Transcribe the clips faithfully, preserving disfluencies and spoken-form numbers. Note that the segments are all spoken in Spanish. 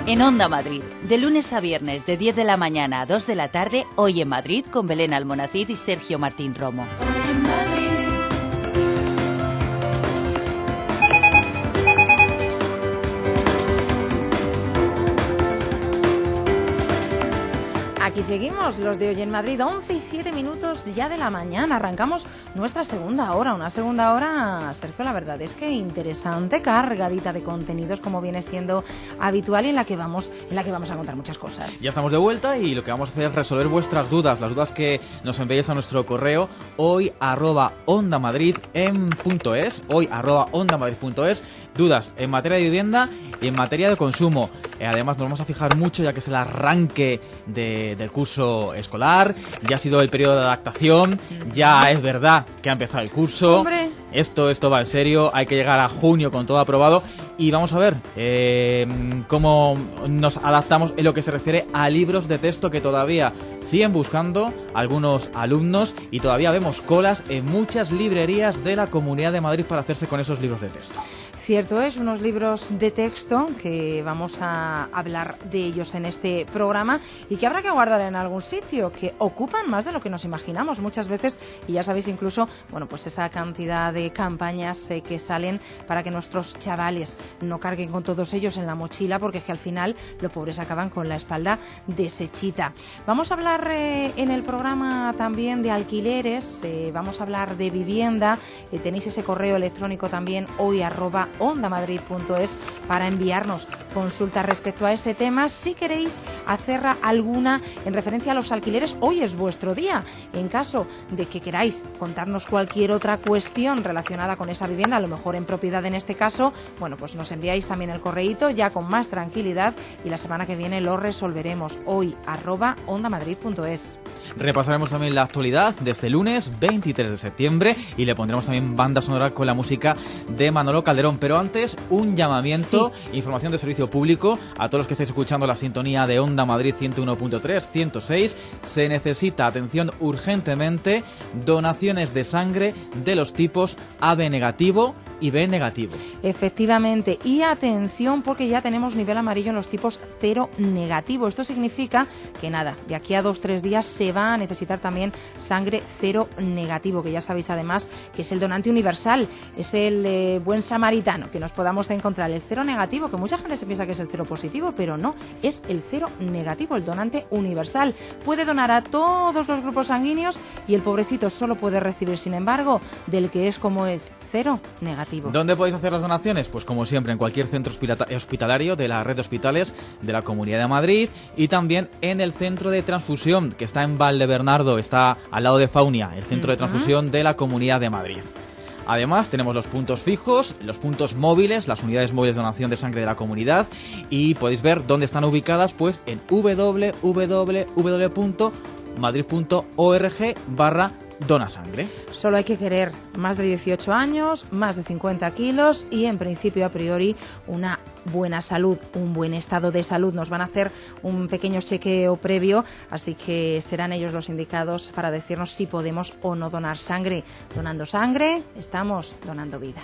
En Onda Madrid, de lunes a viernes de diez de la mañana a dos de la tarde, Hoy en Madrid con Belén Almonacid y Sergio Martín Romo. Aquí seguimos, los de Hoy en Madrid, once y siete minutos ya de la mañana. Arrancamos nuestra segunda hora, una segunda hora, Sergio, la verdad es que interesante, cargadita de contenidos como viene siendo habitual y en la que vamos, en la que vamos a contar muchas cosas. Ya estamos de vuelta y lo que vamos a hacer es resolver vuestras dudas, las dudas que nos enviáis a nuestro correo hoy arroba ondamadrid en punto es, hoy arroba ondamadrid punto es, dudas en materia de vivienda y en materia de consumo. Eh, además nos vamos a fijar mucho ya que es el arranque de, del curso escolar, ya ha sido el periodo de adaptación, ya es verdad que ha empezado el curso. ¡Hombre! Esto, esto va en serio, hay que llegar a junio con todo aprobado y vamos a ver eh, cómo nos adaptamos en lo que se refiere a libros de texto que todavía siguen buscando algunos alumnos y todavía vemos colas en muchas librerías de la Comunidad de Madrid para hacerse con esos libros de texto. Cierto es, unos libros de texto que vamos a hablar de ellos en este programa y que habrá que guardar en algún sitio, que ocupan más de lo que nos imaginamos muchas veces y ya sabéis incluso, bueno, pues esa cantidad de campañas eh, que salen para que nuestros chavales no carguen con todos ellos en la mochila porque es que al final los pobres acaban con la espalda deshechita. Vamos a hablar eh, en el programa también de alquileres, eh, vamos a hablar de vivienda, eh, tenéis ese correo electrónico también hoy arroba ondamadrid punto es para enviarnos consultas respecto a ese tema. Si queréis hacer alguna en referencia a los alquileres, hoy es vuestro día. En caso de que queráis contarnos cualquier otra cuestión relacionada con esa vivienda, a lo mejor en propiedad en este caso, bueno, pues nos enviáis también el correíto ya con más tranquilidad y la semana que viene lo resolveremos. Hoy arroba ondamadrid punto es. Repasaremos también la actualidad de este lunes veintitrés de septiembre y le pondremos también banda sonora con la música de Manolo Calderón. Pero antes, un llamamiento, sí. Información de servicio público a todos los que estáis escuchando la sintonía de Onda Madrid ciento uno punto tres, ciento seis. Se necesita atención urgentemente, donaciones de sangre de los tipos A B negativo y B negativo. Efectivamente, y atención porque ya tenemos nivel amarillo en los tipos cero negativo. Esto significa que nada, de aquí a dos tres días se va a necesitar también sangre cero negativo, que ya sabéis además que es el donante universal, es el eh, buen samaritano que nos podamos encontrar. El cero negativo, que mucha gente se piensa que es el cero positivo, pero no, es el cero negativo, el donante universal. Puede donar a todos los grupos sanguíneos y el pobrecito solo puede recibir, sin embargo, del que es como es, cero negativo. ¿Dónde podéis hacer las donaciones? Pues como siempre en cualquier centro hospitalario de la red de hospitales de la Comunidad de Madrid y también en el centro de transfusión que está en Valdebernardo, está al lado de Faunia, el centro uh-huh. de transfusión de la Comunidad de Madrid. Además, tenemos los puntos fijos, los puntos móviles, las unidades móviles de donación de sangre de la comunidad y podéis ver dónde están ubicadas pues en doble u doble u doble u punto madrid punto org barra dona sangre. Solo hay que querer más de dieciocho años, más de cincuenta kilos y en principio a priori una buena salud, un buen estado de salud. Nos van a hacer un pequeño chequeo previo, así que serán ellos los indicados para decirnos si podemos o no donar sangre. Donando sangre, estamos donando vida.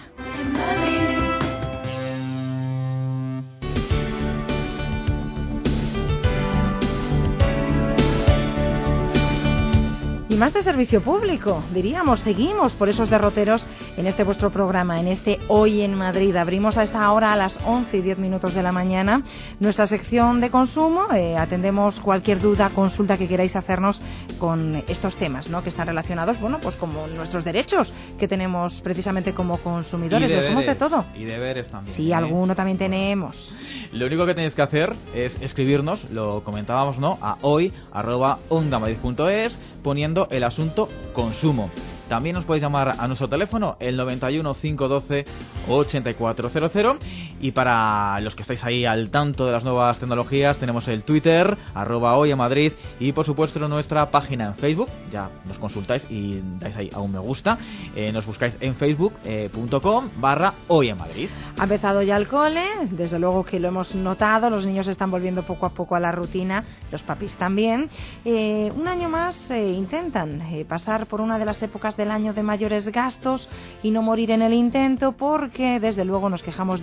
Y más de servicio público, diríamos, seguimos por esos derroteros en este vuestro programa, en este Hoy en Madrid. Abrimos a esta hora a las once y diez minutos de la mañana nuestra sección de consumo. Eh, atendemos cualquier duda, consulta que queráis hacernos con estos temas, ¿no? Que están relacionados, bueno, pues como nuestros derechos que tenemos precisamente como consumidores. Lo somos de todo. Y deberes también. Sí, ¿eh? Alguno también tenemos. Lo único que tenéis que hacer es escribirnos, lo comentábamos, ¿no? A hoy arroba ondamadrid punto es poniendo el asunto consumo. También os podéis llamar a nuestro teléfono, el noventa y uno, cinco doce, ochenta y cuatro cero cero. Y para los que estáis ahí al tanto de las nuevas tecnologías, tenemos el Twitter, arroba hoy en Madrid, y por supuesto nuestra página en Facebook. Ya nos consultáis y dais ahí a un me gusta. Eh, nos buscáis en facebook punto com barra hoy en Madrid. Ha empezado ya el cole, desde luego que lo hemos notado, los niños están volviendo poco a poco a la rutina, los papis también. Eh, un año más eh, intentan eh, pasar por una de las épocas del año de mayores gastos y no morir en el intento, porque desde luego nos quejamos de enero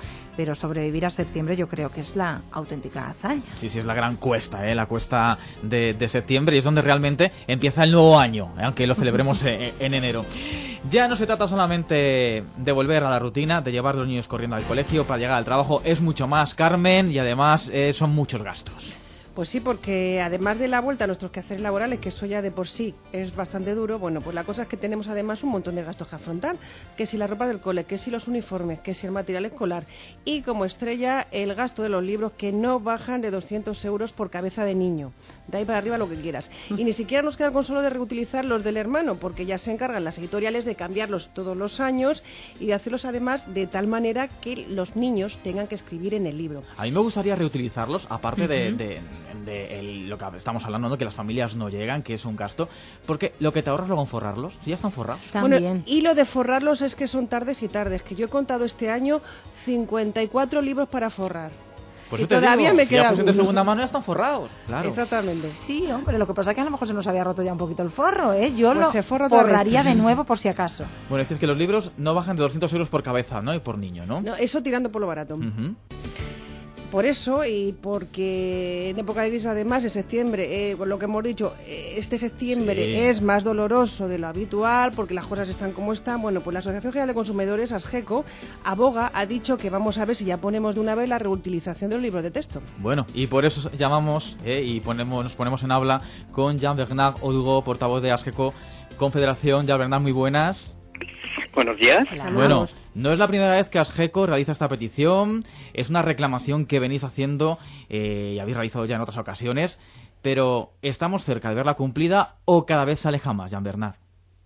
pero sobrevivir a septiembre yo creo que es la auténtica hazaña. Sí, sí, es la gran cuesta, ¿eh? La cuesta de, de septiembre, y es donde realmente empieza el nuevo año, ¿eh? Aunque lo celebremos en, en enero. Ya no se trata solamente de volver a la rutina, de llevar a los niños corriendo al colegio para llegar al trabajo, es mucho más, Carmen, y además eh, son muchos gastos. Pues sí, porque además de la vuelta a nuestros quehaceres laborales, que eso ya de por sí es bastante duro, bueno, pues la cosa es que tenemos además un montón de gastos que afrontar, que si la ropa del cole, que si los uniformes, que si el material escolar, y como estrella el gasto de los libros, que no bajan de doscientos euros por cabeza de niño. De ahí para arriba lo que quieras. Y ni siquiera nos queda con solo de reutilizar los del hermano, porque ya se encargan las editoriales de cambiarlos todos los años y de hacerlos además de tal manera que los niños tengan que escribir en el libro. A mí me gustaría reutilizarlos, aparte de... Uh-huh. de... de el, lo que estamos hablando, ¿no? Que las familias no llegan, que es un gasto, porque lo que te ahorras luego en forrarlos, si ya están forrados. También. Bueno, y lo de forrarlos es que son tardes y tardes, que yo he contado este año cincuenta y cuatro libros para forrar. Pues y todavía digo, me si queda ya fuesen de segunda mano ya están forrados, claro. Exactamente. Sí, hombre, lo que pasa es que a lo mejor se nos había roto ya un poquito el forro, ¿eh? Yo pues lo se forra forraría de nuevo por si acaso. Bueno, dices que los libros no bajan de doscientos euros por cabeza, ¿no? Y por niño, ¿no? No, eso tirando por lo barato. Uh-huh. Por eso, y porque en época de crisis, además, en septiembre, eh, con lo que hemos dicho, eh, este septiembre sí. es más doloroso de lo habitual, porque las cosas están como están. Bueno, pues la Asociación General de Consumidores, ASGECO, aboga, ha dicho que vamos a ver si ya ponemos de una vez la reutilización de los libros de texto. Bueno, y por eso llamamos eh, y ponemos, nos ponemos en habla con Jean-Bernard Odugo, portavoz de ASGECO Confederación. Jean-Bernard, muy buenas. Buenos días. Bueno, no es la primera vez que ASGECO realiza esta petición, es una reclamación que venís haciendo eh, y habéis realizado ya en otras ocasiones, pero ¿estamos cerca de verla cumplida o cada vez se aleja más, Jean-Bernard?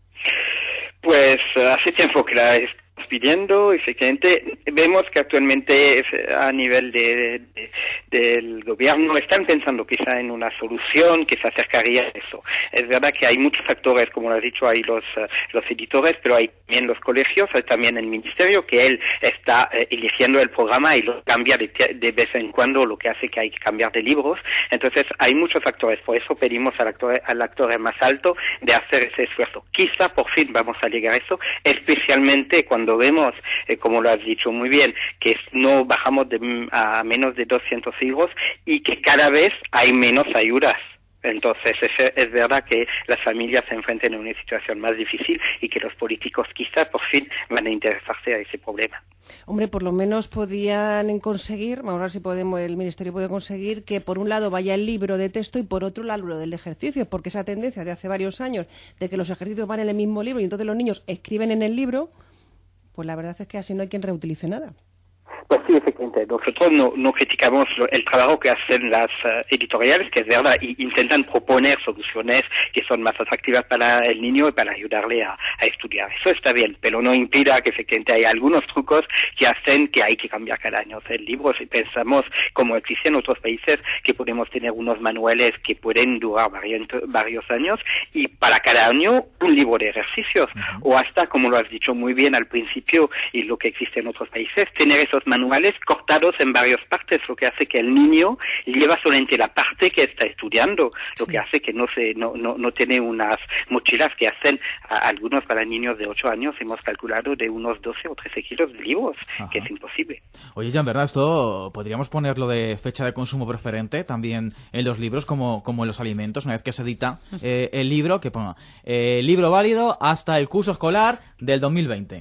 Pues hace tiempo que la estamos pidiendo, efectivamente, vemos que actualmente a nivel de, de, del gobierno están pensando quizá en una solución que se acercaría a eso. Es verdad que hay muchos actores, como lo has dicho, hay los, uh, los editores, pero hay también los colegios, hay también el ministerio, que él está eh, eligiendo el programa y lo cambia de, de vez en cuando, lo que hace que hay que cambiar de libros. Entonces hay muchos actores, por eso pedimos al actor, al actor más alto de hacer ese esfuerzo. Quizá por fin vamos a llegar a eso, especialmente cuando vemos, eh, como lo has dicho muy bien, que no bajamos de, a menos de doscientos euros y que cada vez hay menos ayudas. Entonces es, es verdad que las familias se enfrentan a una situación más difícil y que los políticos quizás por fin van a interesarse a ese problema. Hombre, por lo menos podían conseguir, vamos a ver si podemos, el Ministerio puede conseguir que por un lado vaya el libro de texto y por otro el libro del ejercicio, porque esa tendencia de hace varios años de que los ejercicios van en el mismo libro y entonces los niños escriben en el libro, pues la verdad es que así no hay quien reutilice nada. Pues sí, efectivamente. Nosotros no, no criticamos lo, el trabajo que hacen las uh, editoriales, que es verdad, y intentan proponer soluciones que son más atractivas para el niño y para ayudarle a, a estudiar. Eso está bien, pero no impida que efectivamente hay algunos trucos que hacen que hay que cambiar cada año el libro. Si pensamos, como existe en otros países, que podemos tener unos manuales que pueden durar varios, varios años y para cada año un libro de ejercicios. Uh-huh. O hasta, como lo has dicho muy bien al principio, y lo que existe en otros países, tener esos manuales cortados en varias partes, lo que hace que el niño lleva solamente la parte que está estudiando, lo sí. que hace que no se no, no, no tiene unas mochilas que hacen a, algunos para niños de ocho años, hemos calculado de unos doce o trece kilos de libros, Ajá. que es imposible. Oye, ya en verdad esto podríamos ponerlo de fecha de consumo preferente también en los libros como, como en los alimentos, una vez que se edita eh, el libro, que ponga eh, libro válido hasta el curso escolar del dos mil veinte.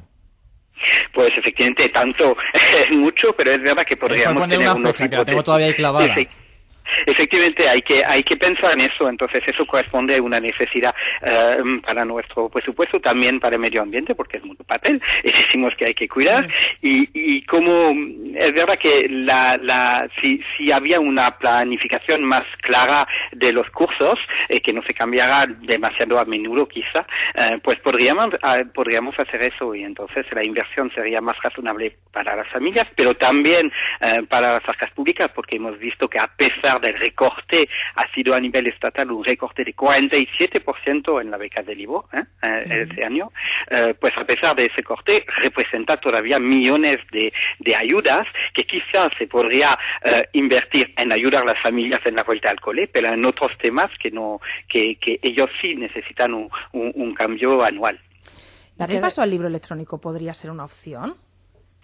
Pues efectivamente, tanto es mucho, pero es verdad que podríamos poner tener una fecha que la tengo todavía ahí clavada. Efect- Efectivamente, hay que hay que pensar en eso. Entonces, eso corresponde a una necesidad uh, para nuestro presupuesto, también para el medio ambiente, porque es mucho papel y decimos que hay que cuidar. Y, y como es verdad que la, la si, si había una planificación más clara de los cursos, eh, que no se cambiara demasiado a menudo quizá, eh, pues podríamos, uh, podríamos hacer eso y entonces la inversión sería más razonable para las familias, pero también uh, para las arcas públicas, porque hemos visto que a pesar del recorte, ha sido a nivel estatal un recorte de cuarenta y siete por ciento en la beca del libro ¿eh? Uh-huh. ese año, uh, pues a pesar de ese corte representa todavía millones de, de ayudas que quizás se podría uh, invertir en ayudar a las familias en la vuelta al cole, pero en otros temas que no que, que ellos sí necesitan un, un, un cambio anual. ¿Darle paso al libro electrónico podría ser una opción?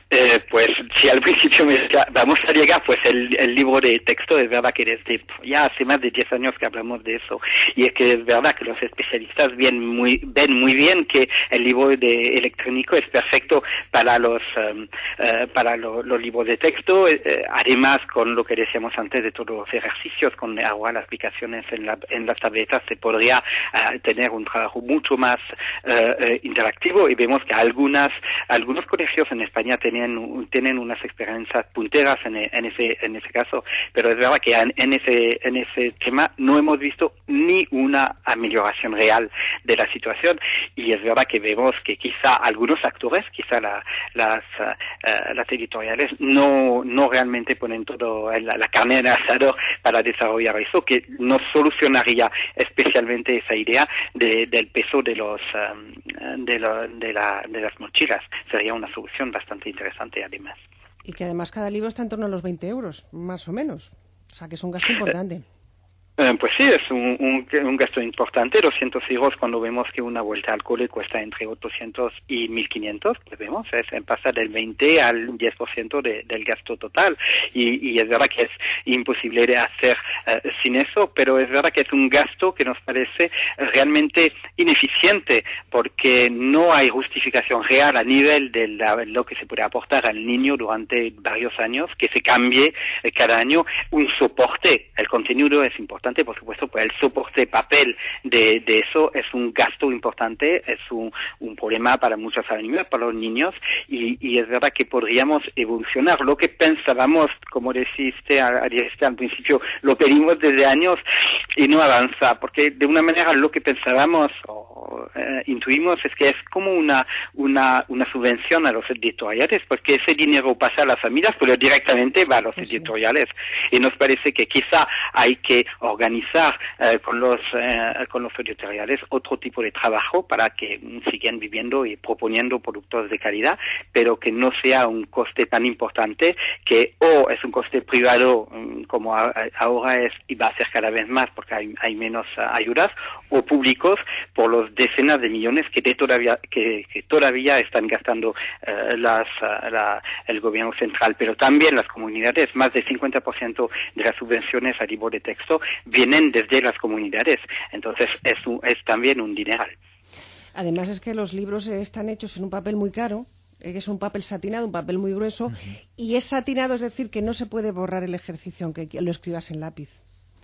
Eh, pues si al principio me decía, vamos a llegar, pues el, el libro de texto, es verdad que desde ya hace más de diez años que hablamos de eso, y es que es verdad que los especialistas ven muy, ven muy bien que el libro de electrónico es perfecto para los um, uh, para lo, los libros de texto, eh, además con lo que decíamos antes de todos los ejercicios, con ahora las aplicaciones en, la, en las tabletas se podría uh, tener un trabajo mucho más uh, uh, interactivo, y vemos que algunas algunos colegios en España tienen tienen unas experiencias punteras en, en ese en ese caso, pero es verdad que en, en ese en ese tema no hemos visto ni una amelioración real de la situación, y es verdad que vemos que quizá algunos actores, quizá la, las uh, las editoriales no no realmente ponen todo la, la carne en el asador para desarrollar eso, que no solucionaría especialmente esa idea de, del peso de los um, de, lo, de, la, de las mochilas. Sería una solución bastante interesante además. Y que además cada libro está en torno a los veinte euros, más o menos. O sea que es un gasto importante. Eh, pues sí, es un, un, un gasto importante, doscientos euros cuando vemos que una vuelta al cole cuesta entre ochocientos y mil quinientos, pues vemos, es, pasa del veinte al diez por ciento de, del gasto total, y, y es verdad que es imposible de hacer uh, sin eso, pero es verdad que es un gasto que nos parece realmente ineficiente, porque no hay justificación real a nivel de la, lo que se puede aportar al niño durante varios años, que se cambie eh, cada año un soporte. El contenido es importante, por supuesto, pues el soporte papel de, de eso es un gasto importante, es un, un problema para muchas familias, para los niños, y, y es verdad que podríamos evolucionar. Lo que pensábamos, como deciste, dijiste al principio, lo pedimos desde años y no avanza, porque de una manera lo que pensábamos o eh, intuimos es que es como una, una, una subvención a los editoriales, porque ese dinero pasa a las familias, pero directamente va a los sí. editoriales, y nos parece que quizá hay que organizar eh, con los eh, con los editoriales otro tipo de trabajo para que sigan viviendo y proponiendo productos de calidad, pero que no sea un coste tan importante, que o es un coste privado como a, ahora es y va a ser cada vez más porque hay, hay menos uh, ayudas, o públicos por los decenas de millones que de todavía que, que todavía están gastando uh, las uh, la, el gobierno central, pero también las comunidades. Más del cincuenta por ciento de las subvenciones a libro de texto vienen desde las comunidades, entonces es, un, es también un dineral. Además es que los libros están hechos en un papel muy caro, que es un papel satinado, un papel muy grueso, uh-huh. y es satinado, es decir, que no se puede borrar el ejercicio aunque lo escribas en lápiz.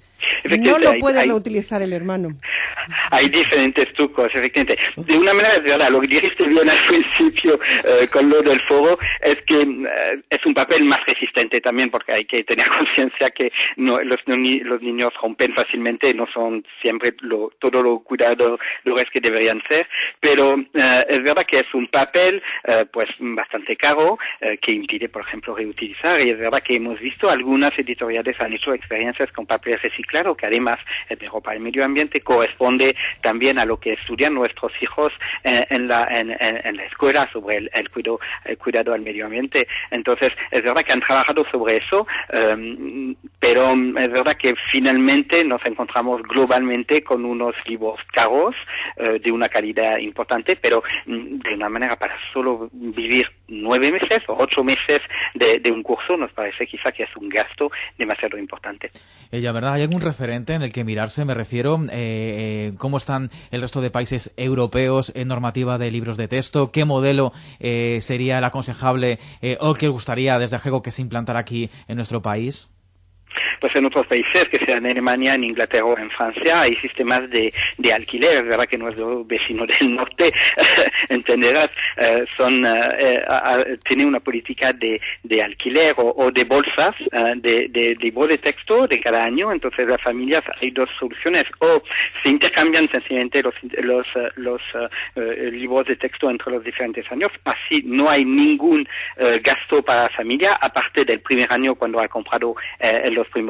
No lo puede hay, reutilizar el hermano. Hay diferentes trucos, efectivamente. De una manera, es verdad, lo que dijiste bien al principio eh, con lo del foro es que eh, es un papel más resistente también, porque hay que tener conciencia que no, los, los niños rompen fácilmente, no son siempre lo, todo lo cuidadores que deberían ser, pero eh, es verdad que es un papel eh, pues bastante caro, eh, que impide, por ejemplo, reutilizar, y es verdad que hemos visto algunas editoriales han hecho experiencias con papel reciclado, que además es mejor para el medio ambiente, corresponde también a lo que estudian nuestros hijos en, en, la, en, en la escuela sobre el, el, cuidado, el cuidado al medio ambiente. Entonces, es verdad que han trabajado sobre eso, um, pero es verdad que finalmente nos encontramos globalmente con unos libros caros, uh, de una calidad importante, pero um, de una manera para solo vivir nueve meses o ocho meses de, de un curso, nos parece quizá que es un gasto demasiado importante. Ella, ¿verdad? ¿Hay algún referente en el que mirarse? Me refiero, eh, eh, ¿cómo están el resto de países europeos en normativa de libros de texto? ¿Qué modelo eh, sería el aconsejable eh, o que gustaría desde Agego que se implantara aquí en nuestro país? Pues en otros países, que sean en Alemania, en Inglaterra o en Francia, hay sistemas de, de alquiler, es verdad que nuestro vecino del norte, entenderás, eh, son, eh, a, tiene una política de, de alquiler o, o de bolsas eh, de, de libro de texto de cada año. Entonces las familias, hay dos soluciones, o se intercambian sencillamente los, los, los uh, libros de texto entre los diferentes años, así no hay ningún uh, gasto para la familia, aparte del primer año cuando ha comprado eh, los primeros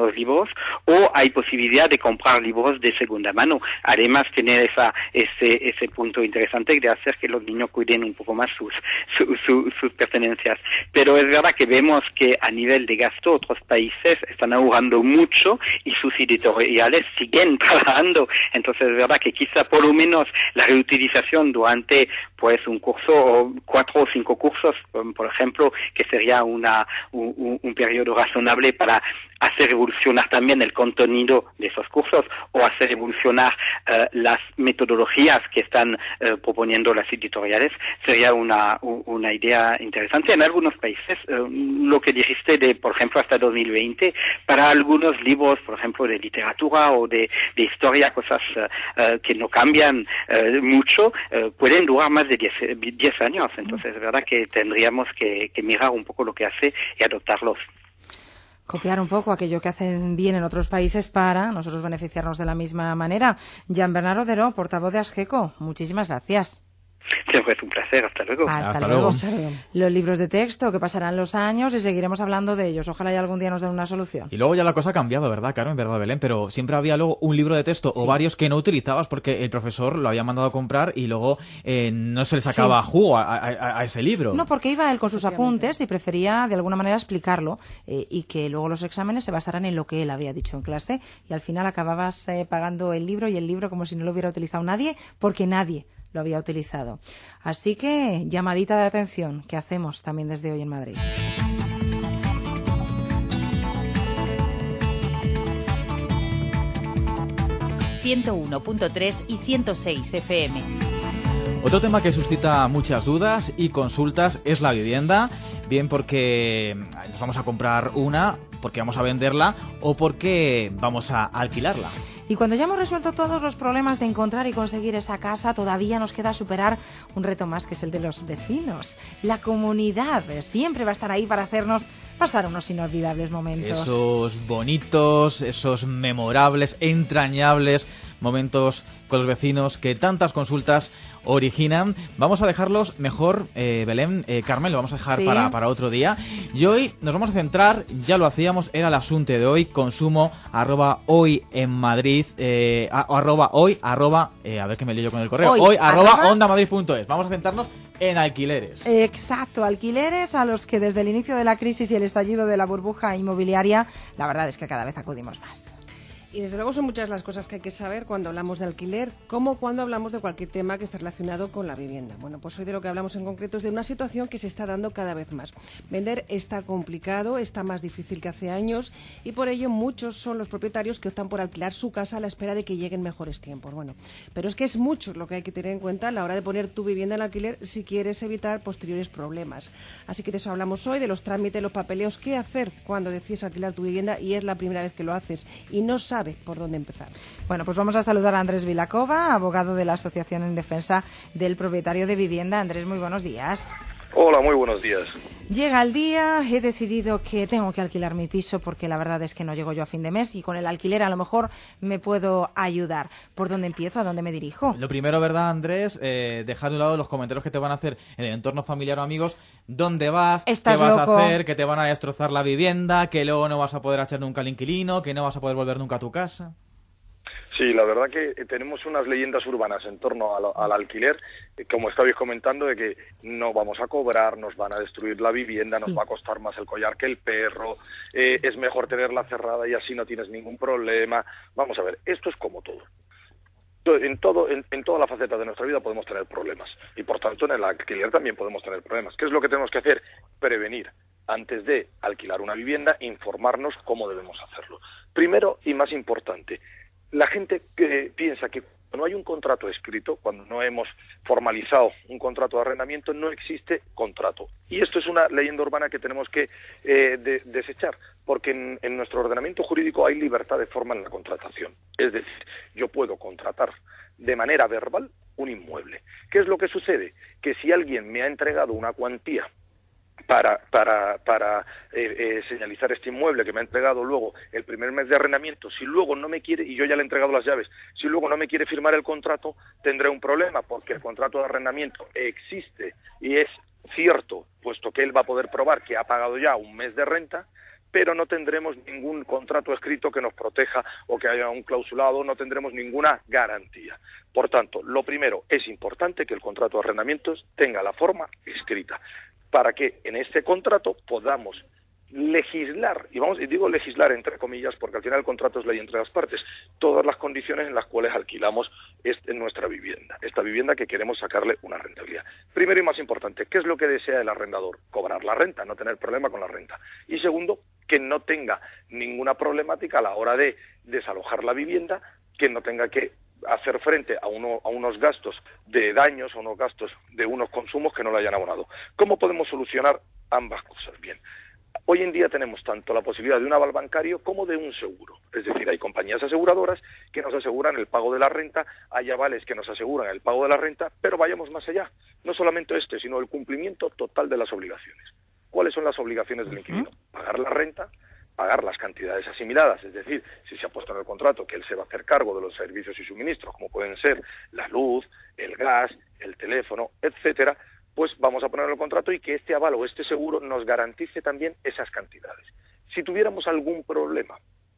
nuevos libros, o hay posibilidad de comprar libros de segunda mano. Además, tener esa, ese, ese punto interesante de hacer que los niños cuiden un poco más sus, su, su, sus pertenencias. Pero es verdad que vemos que a nivel de gasto otros países están ahorrando mucho y sus editoriales siguen trabajando. Entonces es verdad que quizá por lo menos la reutilización durante pues un curso o cuatro o cinco cursos, por ejemplo, que sería una un, un periodo razonable para hacer evolucionar también el contenido de esos cursos o hacer evolucionar uh, las metodologías que están uh, proponiendo las editoriales, sería una una idea interesante. En algunos países, uh, lo que dijiste de, por ejemplo, hasta dos mil veinte, para algunos libros, por ejemplo, de literatura o de, de historia, cosas uh, uh, que no cambian uh, mucho, uh, pueden durar más de diez años. Entonces es verdad que tendríamos que, que mirar un poco lo que hace y adoptarlos. Copiar un poco aquello que hacen bien en otros países para nosotros beneficiarnos de la misma manera. Jean-Bernard Odero, portavoz de ASGECO, muchísimas gracias. Siempre es un placer, hasta luego. Hasta, hasta luego. luego. Los libros de texto, que pasarán los años y seguiremos hablando de ellos. Ojalá y algún día nos den una solución. Y luego ya la cosa ha cambiado, ¿verdad, Carmen? ¿Verdad, Belén? Pero siempre había luego un libro de texto sí. o varios que no utilizabas porque el profesor lo había mandado a comprar y luego eh, no se le sacaba sí. jugo a, a, a ese libro. No, porque iba él con sus apuntes y prefería de alguna manera explicarlo eh, y que luego los exámenes se basaran en lo que él había dicho en clase y al final acababas eh, pagando el libro y el libro como si no lo hubiera utilizado nadie, porque nadie lo había utilizado. Así que, llamadita de atención que hacemos también desde hoy en Madrid. ciento uno punto tres y ciento seis F M. Otro tema que suscita muchas dudas y consultas es la vivienda, bien porque nos vamos a comprar una, porque vamos a venderla o porque vamos a alquilarla. Y cuando ya hemos resuelto todos los problemas de encontrar y conseguir esa casa, todavía nos queda superar un reto más, que es el de los vecinos. La comunidad siempre va a estar ahí para hacernos pasar unos inolvidables momentos. Esos bonitos, esos memorables, entrañables momentos con los vecinos que tantas consultas originan. Vamos a dejarlos mejor, eh, Belén, eh, Carmen, lo vamos a dejar sí. para, para otro día. Y hoy nos vamos a centrar, ya lo hacíamos, era el asunto de hoy, consumo, arroba hoy en Madrid, eh, a, arroba hoy, arroba, eh, a ver que me lío yo con el correo, hoy, hoy arroba, arroba ondamadrid punto es. Vamos a centrarnos en alquileres. Exacto, alquileres a los que desde el inicio de la crisis y el estallido de la burbuja inmobiliaria, la verdad es que cada vez acudimos más. Y desde luego son muchas las cosas que hay que saber cuando hablamos de alquiler, como cuando hablamos de cualquier tema que esté relacionado con la vivienda. Bueno, pues hoy de lo que hablamos en concreto es de una situación que se está dando cada vez más. Vender está complicado, está más difícil que hace años y por ello muchos son los propietarios que optan por alquilar su casa a la espera de que lleguen mejores tiempos. Bueno, pero es que es mucho lo que hay que tener en cuenta a la hora de poner tu vivienda en alquiler si quieres evitar posteriores problemas. Así que de eso hablamos hoy, de los trámites, los papeleos, qué hacer cuando decides alquilar tu vivienda y es la primera vez que lo haces y no sabes por dónde empezar. Bueno, pues vamos a saludar a Andrés Vilacova, abogado de la Asociación en Defensa del Propietario de Vivienda. Andrés, muy buenos días. Hola, muy buenos días. Llega el día, he decidido que tengo que alquilar mi piso porque la verdad es que no llego yo a fin de mes y con el alquiler a lo mejor me puedo ayudar. ¿Por dónde empiezo? ¿A dónde me dirijo? Lo primero, ¿verdad, Andrés? Eh, dejar de un lado los comentarios que te van a hacer en el entorno familiar o amigos. ¿Dónde vas? ¿Estás ¿Qué vas loco? a hacer? ¿Que te van a destrozar la vivienda? ¿Que luego no vas a poder echar nunca al inquilino? ¿Que no vas a poder volver nunca a tu casa? Sí, la verdad que tenemos unas leyendas urbanas en torno al, al alquiler, como estabais comentando, de que no vamos a cobrar, nos van a destruir la vivienda, sí. nos va a costar más el collar que el perro, eh, es mejor tenerla cerrada y así no tienes ningún problema. Vamos a ver, esto es como todo. En, todo, en, en toda la faceta de nuestra vida podemos tener problemas y por tanto en el alquiler también podemos tener problemas. ¿Qué es lo que tenemos que hacer? Prevenir. Antes de alquilar una vivienda, informarnos cómo debemos hacerlo. Primero y más importante, la gente que piensa que cuando no hay un contrato escrito, cuando no hemos formalizado un contrato de arrendamiento, no existe contrato. Y esto es una leyenda urbana que tenemos que eh, de, desechar, porque en, en nuestro ordenamiento jurídico hay libertad de forma en la contratación. Es decir, yo puedo contratar de manera verbal un inmueble. ¿Qué es lo que sucede? Que si alguien me ha entregado una cuantía para para para eh, eh, señalizar este inmueble que me ha entregado luego el primer mes de arrendamiento, si luego no me quiere, y yo ya le he entregado las llaves, si luego no me quiere firmar el contrato, tendré un problema, porque el contrato de arrendamiento existe y es cierto, puesto que él va a poder probar que ha pagado ya un mes de renta, pero no tendremos ningún contrato escrito que nos proteja o que haya un clausulado, no tendremos ninguna garantía. Por tanto, lo primero, es importante que el contrato de arrendamientos tenga la forma escrita, para que en este contrato podamos legislar, y vamos, y digo legislar entre comillas porque al final el contrato es ley entre las partes, todas las condiciones en las cuales alquilamos este, nuestra vivienda, esta vivienda que queremos sacarle una rentabilidad. Primero y más importante, ¿qué es lo que desea el arrendador? Cobrar la renta, no tener problema con la renta. Y segundo, que no tenga ninguna problemática a la hora de desalojar la vivienda, que no tenga que hacer frente a, uno, a unos gastos de daños o unos gastos de unos consumos que no le hayan abonado. ¿Cómo podemos solucionar ambas cosas? Bien. Hoy en día tenemos tanto la posibilidad de un aval bancario como de un seguro. Es decir, hay compañías aseguradoras que nos aseguran el pago de la renta, hay avales que nos aseguran el pago de la renta, pero vayamos más allá. No solamente este, sino el cumplimiento total de las obligaciones. ¿Cuáles son las obligaciones del inquilino? Pagar la renta, pagar las cantidades asimiladas, es decir, si se ha puesto en el contrato que él se va a hacer cargo de los servicios y suministros, como pueden ser la luz, el gas, el teléfono, etcétera, pues vamos a poner el contrato y que este aval o este seguro nos garantice también esas cantidades. Si tuviéramos algún problema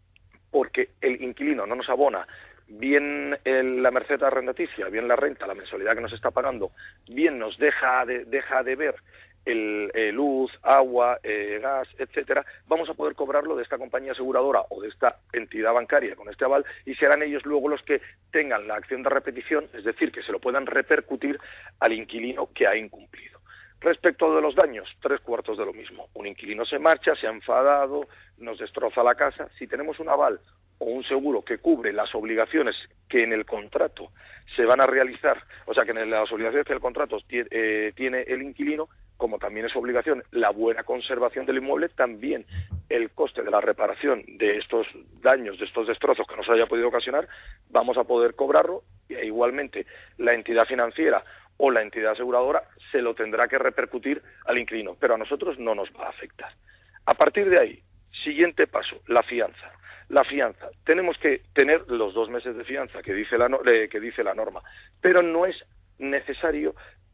porque el inquilino no nos abona bien el, la merced arrendaticia, bien la renta, la mensualidad que nos está pagando, bien nos deja de, deja de ver el, eh, luz, agua, eh, gas, etcétera, vamos a poder cobrarlo de esta compañía aseguradora o de esta entidad bancaria con este aval y serán ellos luego los que tengan la acción de repetición, es decir, que se lo puedan repercutir al inquilino que ha incumplido. Respecto de los daños, tres cuartos de lo mismo. Un inquilino se marcha, se ha enfadado, nos destroza la casa. Si tenemos un aval o un seguro que cubre las obligaciones que en el contrato se van a realizar, o sea, que en las obligaciones que el contrato eh, tiene el inquilino, como también es obligación la buena conservación del inmueble, también el coste de la reparación de estos daños, de estos destrozos que nos haya podido ocasionar, vamos a poder cobrarlo, y igualmente la entidad financiera o la entidad aseguradora se lo tendrá que repercutir al inquilino, pero a nosotros no nos va a afectar. A partir de ahí, siguiente paso, la fianza. La fianza. Tenemos que tener los dos meses de fianza que dice la, no, eh, que dice la norma, pero no es necesario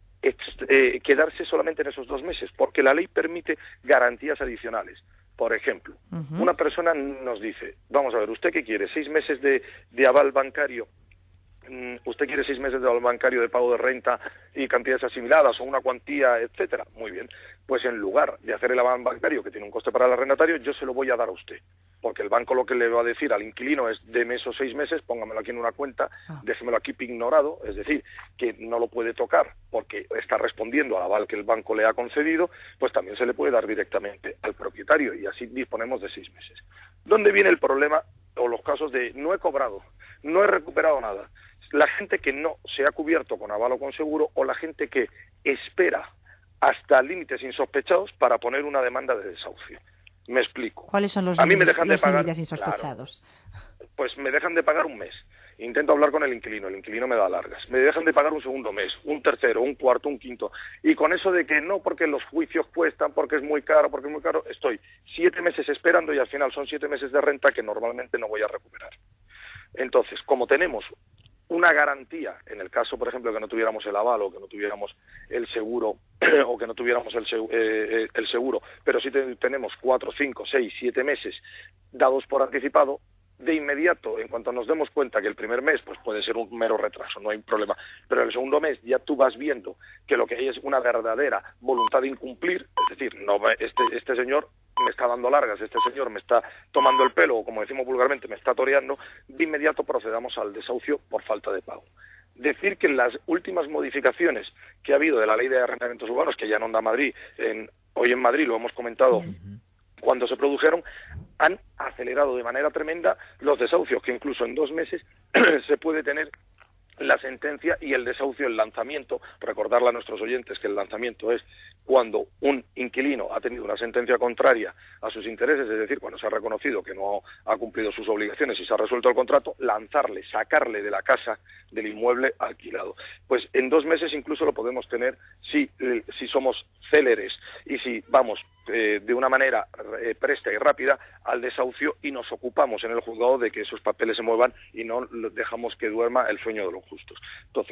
eh, quedarse solamente en esos dos meses, porque la ley permite garantías adicionales. Por ejemplo, uh-huh. una persona nos dice, vamos a ver, ¿usted qué quiere? ¿Seis meses de, de aval bancario? ¿Usted quiere seis meses de aval bancario de pago de renta y cantidades asimiladas o una cuantía, etcétera? Muy bien. Pues en lugar de hacer el aval bancario, que tiene un coste para el arrendatario, yo se lo voy a dar a usted. Porque el banco lo que le va a decir al inquilino es, deme esos seis meses, póngamelo aquí en una cuenta, ah. déjemelo aquí ignorado, es decir, que no lo puede tocar porque está respondiendo al aval que el banco le ha concedido, pues también se le puede dar directamente al propietario y así disponemos de seis meses. ¿Dónde viene el problema o los casos de no he cobrado, no he recuperado nada? La gente que no se ha cubierto con aval o con seguro, o la gente que espera hasta límites insospechados para poner una demanda de desahucio. Me explico. ¿Cuáles son los, a mí me límites, dejan los de pagar, límites insospechados? Claro, pues me dejan de pagar un mes. Intento hablar con el inquilino, el inquilino me da largas. Me dejan de pagar un segundo mes, un tercero, un cuarto, un quinto. Y con eso de que no, porque los juicios cuestan, porque es muy caro, porque es muy caro, estoy siete meses esperando y al final son siete meses de renta que normalmente no voy a recuperar. Entonces, como tenemos una garantía, en el caso, por ejemplo, que no tuviéramos el aval o que no tuviéramos el seguro o que no tuviéramos el, eh, el seguro, pero sí te, tenemos cuatro, cinco, seis, siete meses dados por anticipado, de inmediato, en cuanto nos demos cuenta que el primer mes pues puede ser un mero retraso, no hay problema, pero el segundo mes ya tú vas viendo que lo que hay es una verdadera voluntad de incumplir, es decir, no este, este señor me está dando largas, este señor me está tomando el pelo, o como decimos vulgarmente, me está toreando, de inmediato procedamos al desahucio por falta de pago. Decir que en las últimas modificaciones que ha habido de la ley de arrendamientos urbanos, que ya en Onda Madrid, en, hoy en Madrid lo hemos comentado, sí. cuando se produjeron, han acelerado de manera tremenda los desahucios, que incluso en dos meses se puede tener la sentencia y el desahucio, el lanzamiento. Recordarle a nuestros oyentes que el lanzamiento es cuando un inquilino ha tenido una sentencia contraria a sus intereses, es decir, cuando se ha reconocido que no ha cumplido sus obligaciones y se ha resuelto el contrato, lanzarle, sacarle de la casa, del inmueble alquilado. Pues en dos meses incluso lo podemos tener si, si somos céleres y si vamos eh, de una manera eh, presta y rápida al desahucio y nos ocupamos en el juzgado de que esos papeles se muevan y no dejamos que duerma el sueño de los justos. Entonces,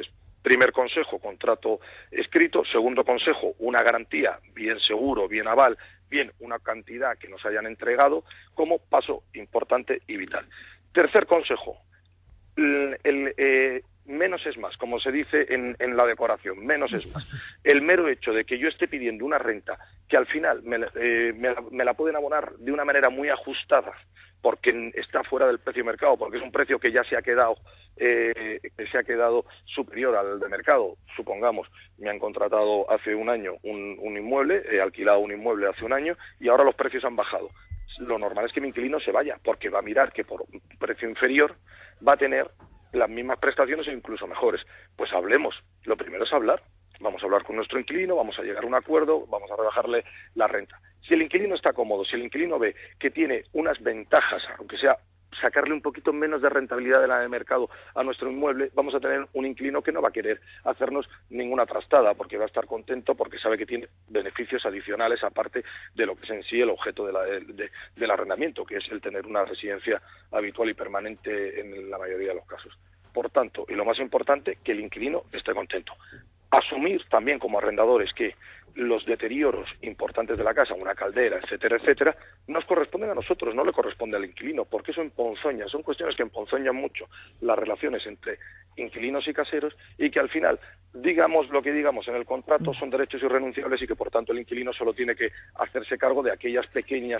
Primer consejo, contrato escrito. Segundo consejo, una garantía, bien seguro, bien aval, bien una cantidad que nos hayan entregado, como paso importante y vital. Tercer consejo, el, el eh, menos es más, como se dice en, en la decoración, menos es más. El mero hecho de que yo esté pidiendo una renta que al final me, eh, me, la, me la pueden abonar de una manera muy ajustada, porque está fuera del precio de mercado, porque es un precio que ya se ha quedado eh, que se ha quedado superior al de mercado. Supongamos, me han contratado hace un año un, un inmueble, he alquilado un inmueble hace un año y ahora los precios han bajado. Lo normal es que mi inquilino se vaya, porque va a mirar que por un precio inferior va a tener las mismas prestaciones o incluso mejores. Pues hablemos, lo primero es hablar. Vamos a hablar con nuestro inquilino, vamos a llegar a un acuerdo, vamos a rebajarle la renta. Si el inquilino está cómodo, si el inquilino ve que tiene unas ventajas, aunque sea sacarle un poquito menos de rentabilidad de la de mercado a nuestro inmueble, vamos a tener un inquilino que no va a querer hacernos ninguna trastada, porque va a estar contento, porque sabe que tiene beneficios adicionales aparte de lo que es en sí el objeto de la, de, del arrendamiento, que es el tener una residencia habitual y permanente en la mayoría de los casos. Por tanto, y lo más importante, que el inquilino esté contento. Asumir también como arrendadores que los deterioros importantes de la casa, una caldera, etcétera, etcétera, nos corresponden a nosotros, no le corresponde al inquilino, porque eso emponzoña, son cuestiones que emponzoñan mucho las relaciones entre inquilinos y caseros, y que al final, digamos lo que digamos en el contrato, son derechos irrenunciables y que por tanto el inquilino solo tiene que hacerse cargo de aquellas pequeñas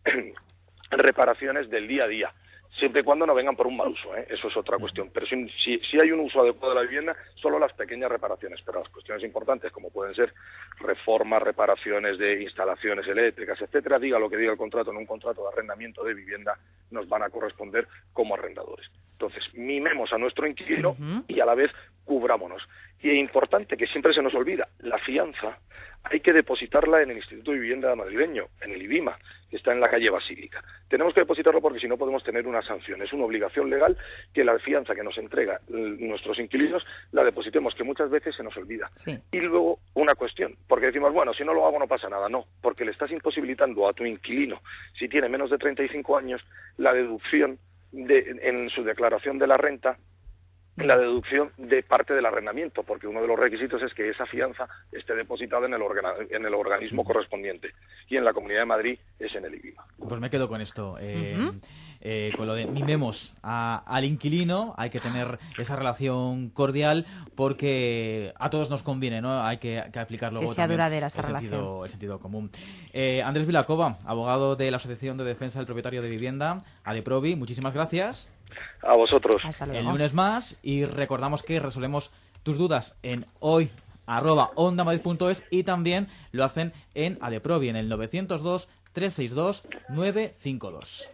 reparaciones del día a día. Siempre y cuando no vengan por un mal uso, ¿eh? Eso es otra cuestión. Pero si, si, si hay un uso adecuado de la vivienda, solo las pequeñas reparaciones. Pero las cuestiones importantes, como pueden ser reformas, reparaciones de instalaciones eléctricas, etcétera, diga lo que diga el contrato, en un contrato de arrendamiento de vivienda, nos van a corresponder como arrendadores. Entonces, mimemos a nuestro inquilino uh-huh. y a la vez cubrámonos. Y es importante, que siempre se nos olvida, la fianza hay que depositarla en el Instituto de Vivienda madrileño, en el IBIMA, que está en la calle Basílica. Tenemos que depositarlo porque si no podemos tener una sanción. Es una obligación legal que la fianza que nos entrega nuestros inquilinos la depositemos, que muchas veces se nos olvida. Sí. Y luego una cuestión, porque decimos, bueno, si no lo hago no pasa nada. No, porque le estás imposibilitando a tu inquilino, si tiene menos de treinta y cinco años, la deducción de, en su declaración de la renta, la deducción de parte del arrendamiento, porque uno de los requisitos es que esa fianza esté depositada en el, organa, en el organismo correspondiente, y en la Comunidad de Madrid es en el IBIMA. Pues me quedo con esto, eh, uh-huh. eh, con lo de mimemos a, al inquilino. Hay que tener esa relación cordial, porque a todos nos conviene, ¿no? Hay que, que aplicar luego que sea también duradera esa el, relación. Sentido, el sentido común. Eh, Andrés Vilacova, abogado de la Asociación de Defensa del Propietario de Vivienda, ADEPROVI, muchísimas gracias. A vosotros. El lunes más, y recordamos que resolvemos tus dudas en hoy arroba ondamadrid punto es y también lo hacen en ADEPROVI en el novecientos dos, trescientos sesenta y dos, novecientos cincuenta y dos.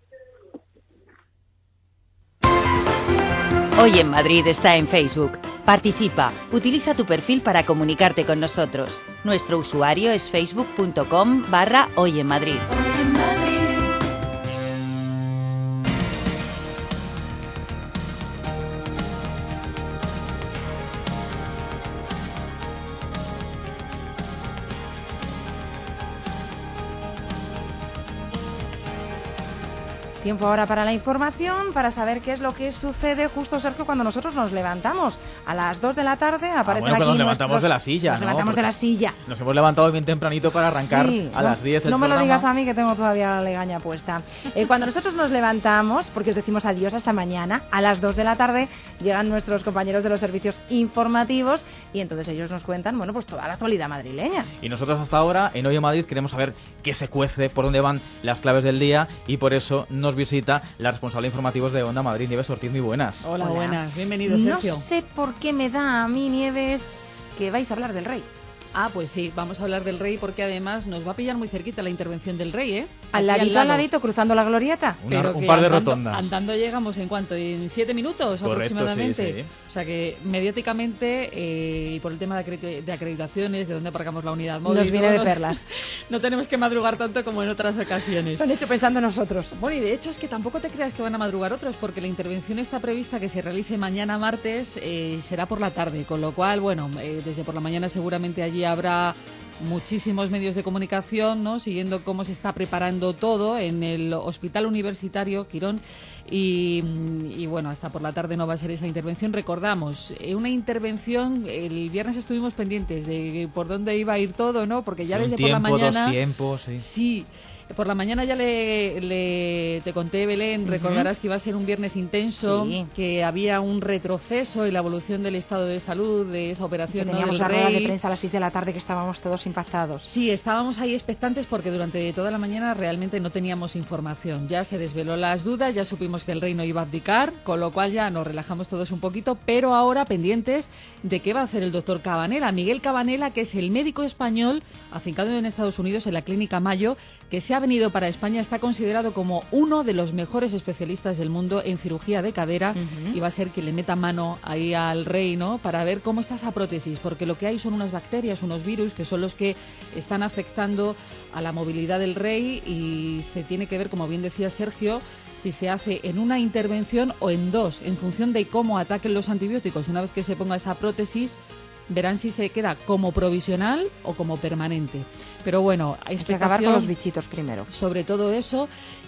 Hoy en Madrid está en Facebook. Participa, utiliza tu perfil para comunicarte con nosotros. Nuestro usuario es facebook punto com barra Hoy en Madrid. Tiempo ahora para la información, para saber qué es lo que sucede justo, Sergio, cuando nosotros nos levantamos. A las dos de la tarde aparecen ah, bueno, aquí nos levantamos nuestros... de la silla, Nos ¿no? levantamos Porque de la silla. Nos hemos levantado bien tempranito para arrancar sí, a no, las diez el No me programa. lo digas a mí, que tengo todavía la legaña puesta. Eh, cuando nosotros nos levantamos, porque os decimos adiós hasta mañana, a las dos de la tarde llegan nuestros compañeros de los servicios informativos y entonces ellos nos cuentan, bueno, pues toda la actualidad madrileña. Y nosotros hasta ahora, en Hoy en Madrid, queremos saber qué se cuece, por dónde van las claves del día, y por eso nos visita la responsable de informativos de Onda Madrid, Nieves Ortiz. Muy buenas. Hola, Hola. buenas. Bienvenido, Sergio. No sé por qué me da a mí, Nieves, que vais a hablar del rey. Ah, pues sí, vamos a hablar del rey, porque además nos va a pillar muy cerquita la intervención del rey, ¿eh? Al ladito, al, lado. al ladito, cruzando la glorieta. Una, Pero un par de andando, rotondas. Andando llegamos, ¿en cuánto? ¿En siete minutos? Correcto, aproximadamente? Sí, sí. O sea que mediáticamente, eh, y por el tema de, acredit- de acreditaciones, de dónde aparcamos la unidad móvil... Nos viene de no, perlas. No tenemos que madrugar tanto como en otras ocasiones. Lo han hecho pensando en nosotros. Bueno, y de hecho es que tampoco te creas que van a madrugar otros, porque la intervención está prevista que se realice mañana martes, eh, será por la tarde, con lo cual, bueno, eh, desde por la mañana seguramente allí habrá muchísimos medios de comunicación, ¿no? Siguiendo cómo se está preparando todo en el Hospital Universitario Quirón. Y, y bueno, hasta por la tarde no va a ser esa intervención. Recordamos, eh, una intervención, el viernes estuvimos pendientes de por dónde iba a ir todo, ¿no? Porque ya sí, desde un tiempo, por la mañana... dos tiempos, sí. Sí. Por la mañana ya le, le te conté, Belén, uh-huh. recordarás que iba a ser un viernes intenso, sí. que había un retroceso en la evolución del estado de salud de esa operación. Que teníamos ¿no? del la rueda Rey. de prensa a las seis de la tarde, que estábamos todos impactados. Sí, estábamos ahí expectantes porque durante toda la mañana realmente no teníamos información. Ya se desveló las dudas, ya supimos que el Rey no iba a abdicar, con lo cual ya nos relajamos todos un poquito, pero ahora pendientes de qué va a hacer el doctor Cabanela, Miguel Cabanela, que es el médico español afincado en Estados Unidos en la Clínica Mayo, que se ha venido para España. Está considerado como uno de los mejores especialistas del mundo en cirugía de cadera uh-huh. y va a ser quien le meta mano ahí al Rey, ¿no? Para ver cómo está esa prótesis, porque lo que hay son unas bacterias, unos virus que son los que están afectando a la movilidad del Rey y se tiene que ver, como bien decía Sergio, si se hace en una intervención o en dos, en función de cómo ataquen los antibióticos. Una vez que se ponga esa prótesis, verán si se queda como provisional o como permanente. Pero bueno, hay que acabar con los bichitos primero. Sobre todo eso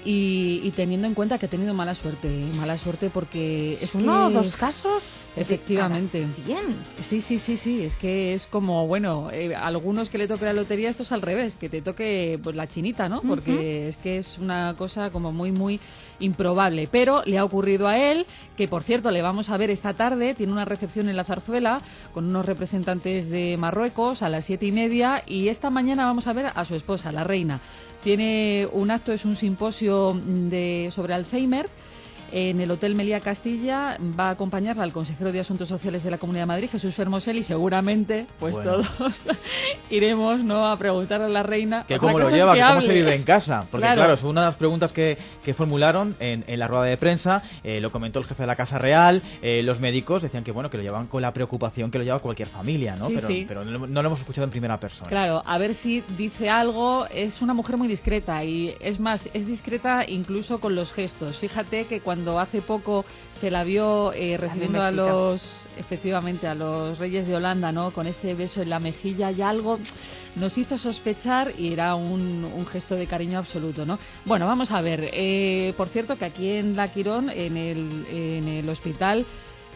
y, y teniendo en cuenta que ha tenido mala suerte, ¿eh? mala suerte porque es uno o que... dos casos. Efectivamente. Bien. Sí, sí, sí, sí. Es que es como, bueno, eh, algunos que le toque la lotería, esto es al revés, que te toque pues la chinita, ¿no? Porque uh-huh. es que es una cosa como muy, muy improbable. Pero le ha ocurrido a él, que por cierto le vamos a ver esta tarde, tiene una recepción en la Zarzuela con unos representantes de Marruecos a las siete y media y esta mañana vamos a ver a su esposa, la reina. Tiene un acto, es un simposio de sobre Alzheimer en el Hotel Meliá Castilla. Va a acompañarla al consejero de Asuntos Sociales de la Comunidad de Madrid, Jesús Fermosel, y seguramente pues bueno. todos iremos no a preguntarle a la reina que cómo lo lleva, que, que cómo se vive en casa, porque claro, claro es una de las preguntas que, que formularon en, en la rueda de prensa. Eh, lo comentó el jefe de la Casa Real. Eh, los médicos decían que bueno, que lo llevan con la preocupación que lo lleva cualquier familia, ¿no? Sí, pero, sí. pero no, no lo hemos escuchado en primera persona. Claro, a ver si dice algo. Es una mujer muy discreta y es más, es discreta incluso con los gestos. Fíjate que cuando hace poco se la vio eh, recibiendo a los, efectivamente, a los reyes de Holanda, ¿no? Con ese beso en la mejilla, y algo nos hizo sospechar y era un, un gesto de cariño absoluto, ¿no? Bueno, vamos a ver. Eh, por cierto, que aquí en La Quirón, en el, en el hospital,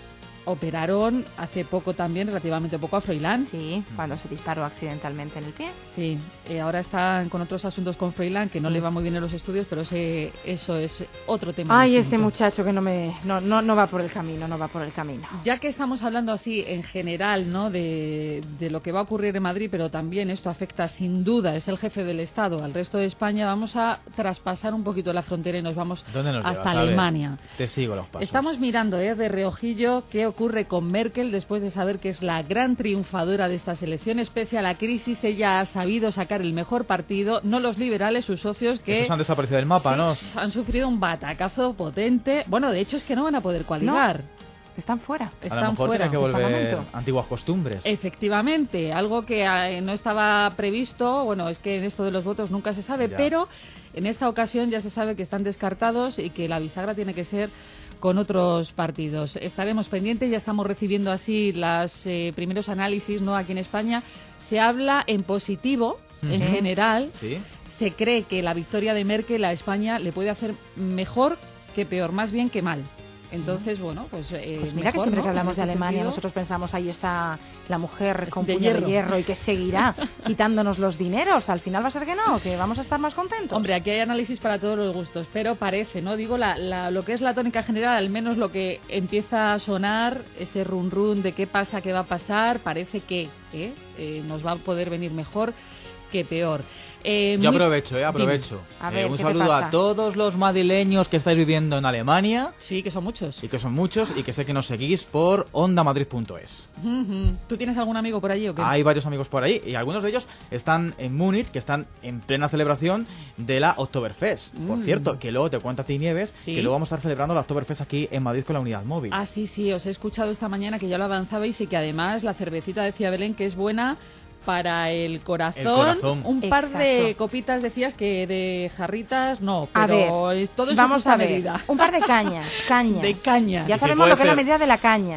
operaron hace poco también, relativamente poco, a Froilán. Sí, cuando se disparó accidentalmente en el pie. Sí, eh, ahora están con otros asuntos con Froilán, que sí. no le va muy bien en los estudios, pero ese, eso es otro tema. Ay, distinto. Este muchacho que no me no, no, no va por el camino, no va por el camino. Ya que estamos hablando así en general, ¿no? de, de lo que va a ocurrir en Madrid, pero también esto afecta sin duda, es el jefe del Estado, al resto de España, vamos a traspasar un poquito la frontera y nos vamos nos hasta llevas? Alemania. Te sigo los pasos. Estamos mirando eh, de reojillo qué ocurre con Merkel después de saber que es la gran triunfadora de estas elecciones. Pese a la crisis, ella ha sabido sacar el mejor partido, no los liberales, sus socios, que esos han desaparecido del mapa, sí, ¿no? Han sufrido un batacazo potente. Bueno, de hecho es que no van a poder coaligar. No. Están fuera. Están a lo mejor fuera. Tiene que volver antiguas costumbres. Efectivamente, algo que eh, no estaba previsto. Bueno, es que en esto de los votos nunca se sabe, ya. pero en esta ocasión ya se sabe que están descartados y que la bisagra tiene que ser con otros partidos. Estaremos pendientes, ya estamos recibiendo así los eh, primeros análisis, ¿no? Aquí en España se habla en positivo, uh-huh. en general. ¿Sí? Se cree que la victoria de Merkel a España le puede hacer mejor que peor, más bien que mal. Entonces, bueno, pues... Eh, pues mira mejor, que siempre ¿no? que hablamos de Alemania sentido, nosotros pensamos ahí está la mujer es con de puño hierro. de hierro y que seguirá quitándonos los dineros. Al final va a ser que no, que vamos a estar más contentos. Hombre, aquí hay análisis para todos los gustos, pero parece, ¿no? Digo, la, la, lo que es la tónica general, al menos lo que empieza a sonar, ese run run de qué pasa, qué va a pasar, parece que ¿eh? Eh, nos va a poder venir mejor que peor. Eh, Yo muy... aprovecho, eh, aprovecho. A ver, eh, un ¿qué saludo te pasa? a todos los madrileños que estáis viviendo en Alemania. Sí, que son muchos. Y que son muchos y que sé que nos seguís por onda madrid punto es. Uh-huh. ¿Tú tienes algún amigo por allí o qué? Hay varios amigos por ahí y algunos de ellos están en Múnich, que están en plena celebración de la Oktoberfest. Mm. Por cierto, que luego te cuento a ti, Nieves, ¿sí? que luego vamos a estar celebrando la Oktoberfest aquí en Madrid con la unidad móvil. Ah, sí, sí, os he escuchado esta mañana que ya lo avanzabais y que además la cervecita, decía Belén, que es buena para el corazón. El corazón. Un par Exacto. de copitas, decías que de jarritas, no, A pero ver, todo es vamos su a ver, medida. un par de cañas, cañas. De cañas. Ya Y si sabemos puede lo que es la ser- medida de la caña.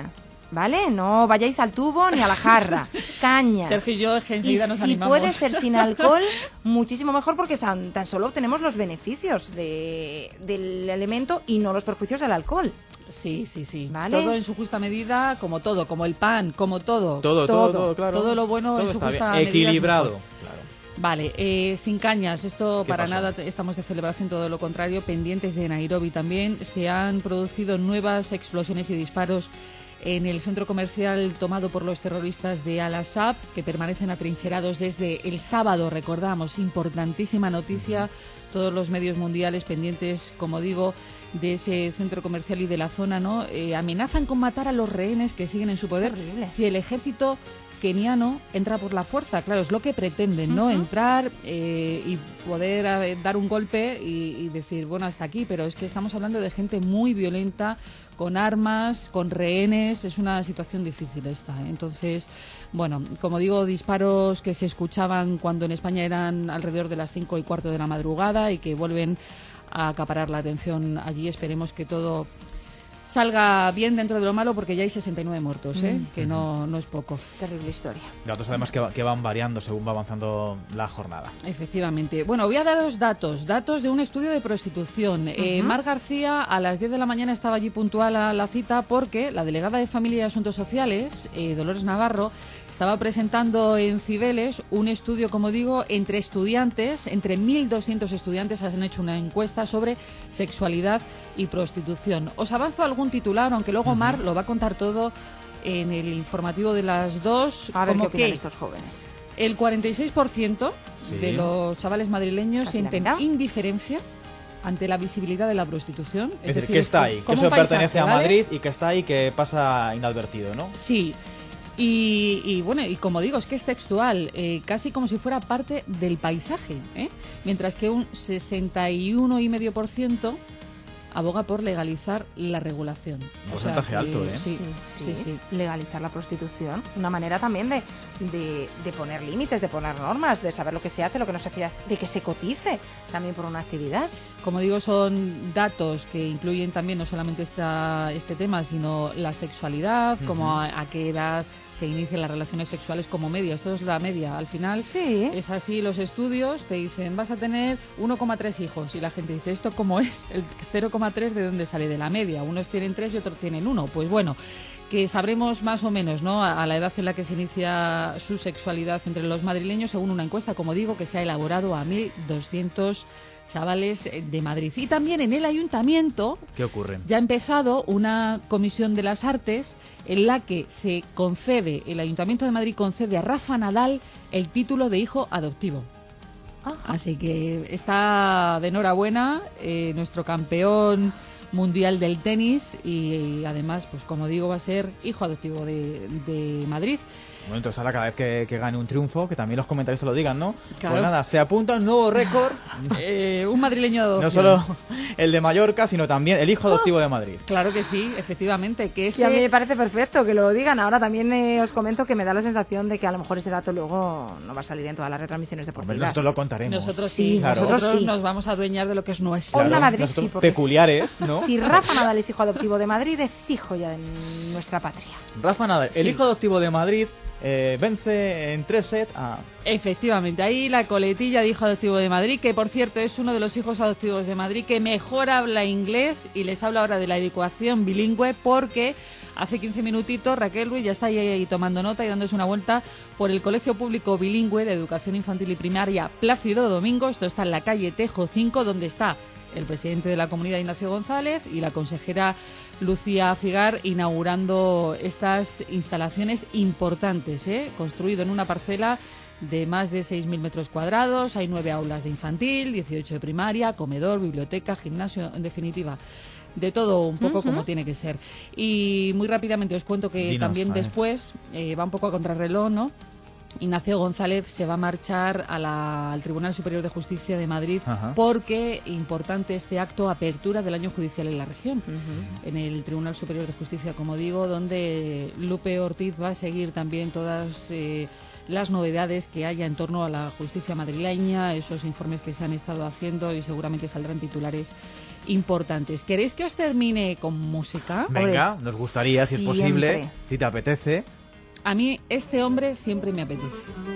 ¿vale? No vayáis al tubo ni a la jarra. Cañas. Sergio y yo es que enseguida y nos si animamos. puede ser sin alcohol, muchísimo mejor, porque tan, tan solo obtenemos los beneficios de, del elemento y no los perjuicios del alcohol. Sí, sí, sí. ¿Vale? Todo en su justa medida, como todo, como el pan, como todo. Todo, todo, todo, claro. Todo lo bueno todo en su está justa bien. medida es Equilibrado. mejor. Claro. Vale, eh, sin cañas, esto ¿Qué para pasó? nada te- estamos de celebración, todo lo contrario, pendientes de Nairobi también. Se han producido nuevas explosiones y disparos en el centro comercial tomado por los terroristas de Al-Assad, que permanecen atrincherados desde el sábado, recordamos, importantísima noticia, todos los medios mundiales pendientes, como digo, de ese centro comercial y de la zona, ¿no? Eh, amenazan con matar a los rehenes que siguen en su poder Horrible. si el ejército keniano entra por la fuerza. Claro, es lo que pretenden, ¿no? Ujú. Entrar eh, y poder eh, dar un golpe y, y decir, bueno, hasta aquí, pero es que estamos hablando de gente muy violenta, con armas, con rehenes, es una situación difícil esta, ¿eh? Entonces, bueno, como digo, disparos que se escuchaban cuando en España eran alrededor de las cinco y cuarto de la madrugada y que vuelven a acaparar la atención allí. Esperemos que todo salga bien dentro de lo malo, porque ya hay sesenta y nueve muertos, ¿eh? Que no, no es poco. Terrible historia. Datos además que, va- que van variando según va avanzando la jornada. Efectivamente. Bueno, voy a daros datos, datos de un estudio de prostitución. Eh, Mar García a las diez de la mañana estaba allí puntual a la cita porque la delegada de Familia y Asuntos Sociales, eh, Dolores Navarro, estaba presentando en Cibeles un estudio, como digo, entre estudiantes, entre mil doscientos estudiantes han hecho una encuesta sobre sexualidad y prostitución. Os avanzo algún titular, aunque luego Mar lo va a contar todo en el informativo de las dos. A ver qué como opinan que estos jóvenes. el cuarenta y seis por ciento Sí. de los chavales madrileños Casi la sienten mitad. indiferencia ante la visibilidad de la prostitución. Es, decir, que está ahí, que como eso un paisaje, pertenece a ¿vale? Madrid y que está ahí, que pasa inadvertido, ¿no? Sí. Y, y, bueno, y como digo, es que es textual, eh, casi como si fuera parte del paisaje, ¿eh? Mientras que un sesenta y uno coma cinco por ciento aboga por legalizar la regulación. Un porcentaje alto, ¿eh? Sí, sí, sí. Legalizar la prostitución. Una manera también de, de, de poner límites, de poner normas, de saber lo que se hace, lo que no se hace, de que se cotice también por una actividad. Como digo, son datos que incluyen también no solamente esta, este tema, sino la sexualidad, como a, a qué edad se inician las relaciones sexuales como media. Esto es la media. Al final Sí. es así, los estudios te dicen vas a tener uno coma tres hijos y la gente dice, ¿esto cómo es? El cero coma tres de dónde sale, de la media. Unos tienen tres y otros tienen uno. Pues bueno, que sabremos más o menos, ¿no?, a, a la edad en la que se inicia su sexualidad entre los madrileños, según una encuesta, como digo, que se ha elaborado a mil doscientos chavales de Madrid. Y también en el ayuntamiento ¿Qué ocurre? ya ha empezado una comisión de las artes en la que se concede, el Ayuntamiento de Madrid concede a Rafa Nadal el título de hijo adoptivo. Así que está de enhorabuena eh, nuestro campeón mundial del tenis y, y además, pues como digo, va a ser hijo adoptivo de, de Madrid. Bueno, entonces ahora cada vez que, que gane un triunfo, que también los comentaristas lo digan, ¿no? Claro. Pues nada, se apunta un nuevo récord, Eh, un madrileño de adopción. no solo el de Mallorca, sino también el hijo adoptivo de Madrid. Claro que sí, efectivamente. Que Y a mí este... me parece perfecto que lo digan. Ahora también eh, os comento que me da la sensación de que a lo mejor ese dato luego no va a salir en todas las retransmisiones Hombre, deportivas. nosotros lo contaremos. Nosotros Sí, sí, claro. nosotros nosotros sí. nos vamos a adueñar de lo que es nuestro. Onda Madrid, nosotros sí, porque peculiares, ¿no? Si Rafa Nadal es hijo adoptivo de Madrid, es hijo ya de nuestra patria. Rafa Nadal, el Sí. hijo adoptivo de Madrid, eh, vence en tres sets a... Efectivamente, ahí la coletilla de hijo adoptivo de Madrid, que por cierto es uno de los hijos adoptivos de Madrid que mejor habla inglés, y les hablo ahora de la educación bilingüe porque hace quince minutitos Raquel Ruiz ya está ahí, ahí tomando nota y dándose una vuelta por el Colegio Público Bilingüe de Educación Infantil y Primaria Plácido Domingo. Esto está en la calle Tejo cinco, donde está el presidente de la comunidad, Ignacio González, y la consejera Lucía Figar, inaugurando estas instalaciones importantes, ¿eh? Construido en una parcela de más de seis mil metros cuadrados. Hay nueve aulas de infantil, dieciocho de primaria, comedor, biblioteca, gimnasio, en definitiva, de todo un poco como tiene que ser. Y muy rápidamente os cuento que Dinos, también a ver. después, eh, va un poco a contrarreloj, ¿no?, Ignacio González se va a marchar a la- al Tribunal Superior de Justicia de Madrid Ajá. porque importante este acto, apertura del año judicial en la región. En el Tribunal Superior de Justicia, como digo, donde Lupe Ortiz va a seguir también todas eh, las novedades que haya en torno a la justicia madrileña, esos informes que se han estado haciendo y seguramente saldrán titulares importantes. ¿Queréis que os termine con música? Venga, nos gustaría, si Siempre. es posible, si te apetece. A mí este hombre siempre me apetece.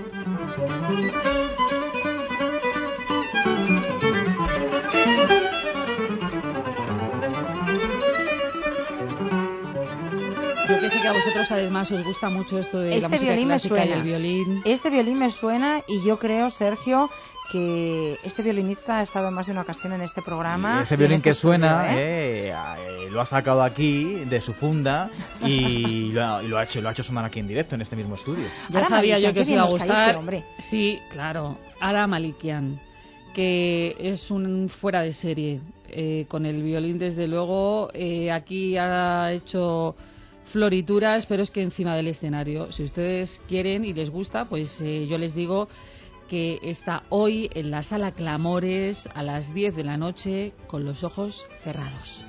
Yo que sé que a vosotros además os gusta mucho esto de la Este música violín me clásica y suena. el violín. Este violín me suena y yo creo, Sergio, que este violinista ha estado en más de una ocasión en este programa. Y ese y en violín este que suena, estudio, ¿eh? eh, eh, lo ha sacado aquí de su funda y lo ha, y lo ha hecho lo ha hecho sonar aquí en directo en este mismo estudio. Ya Ara sabía yo Malikian, que os qué iba a bien nos cae gustar. este hombre. Sí, claro. Ara Malikian, que es un fuera de serie. Eh, con el violín, desde luego, eh, aquí ha hecho florituras, pero es que encima del escenario, si ustedes quieren y les gusta, pues eh, yo les digo que está hoy en la Sala Clamores a las diez de la noche con los ojos cerrados.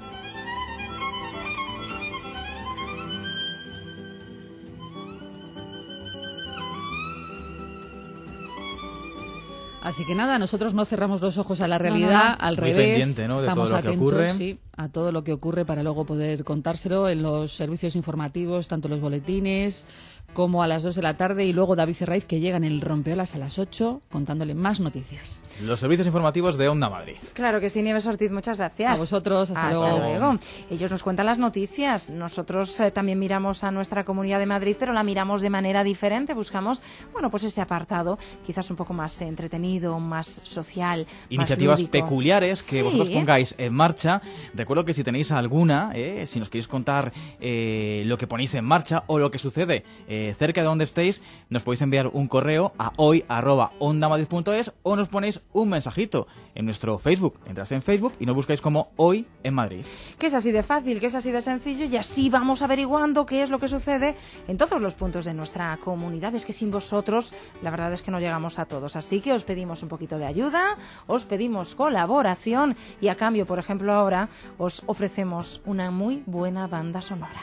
Así que nada, nosotros no cerramos los ojos a la realidad, no, no. al Muy revés, pendiente, ¿no?, de estamos todo lo que atentos, ocurre. sí, a todo lo que ocurre para luego poder contárselo en los servicios informativos, tanto los boletines como a las dos de la tarde, y luego David Herraiz, que llega en el Rompeolas a las ocho contándole más noticias. Los servicios informativos de Onda Madrid. Claro que sí, Nieves Ortiz, muchas gracias. A vosotros, hasta Hasta luego. luego. Ellos nos cuentan las noticias. Nosotros eh, también miramos a nuestra Comunidad de Madrid, pero la miramos de manera diferente. Buscamos, bueno, pues ese apartado, quizás un poco más eh, entretenido, más social, Iniciativas más lúdico. peculiares que Sí. vosotros pongáis en marcha. Recuerdo que si tenéis alguna, eh, si nos queréis contar eh, lo que ponéis en marcha o lo que sucede eh, cerca de donde estéis, nos podéis enviar un correo a hoy arroba ondamadrid punto es o nos ponéis un mensajito en nuestro Facebook. Entráis en Facebook y nos buscáis como Hoy en Madrid. Que es así de fácil, que es así de sencillo, y así vamos averiguando qué es lo que sucede en todos los puntos de nuestra comunidad. Es que sin vosotros, la verdad es que no llegamos a todos. Así que os pedimos un poquito de ayuda, os pedimos colaboración, y a cambio, por ejemplo, ahora os ofrecemos una muy buena banda sonora.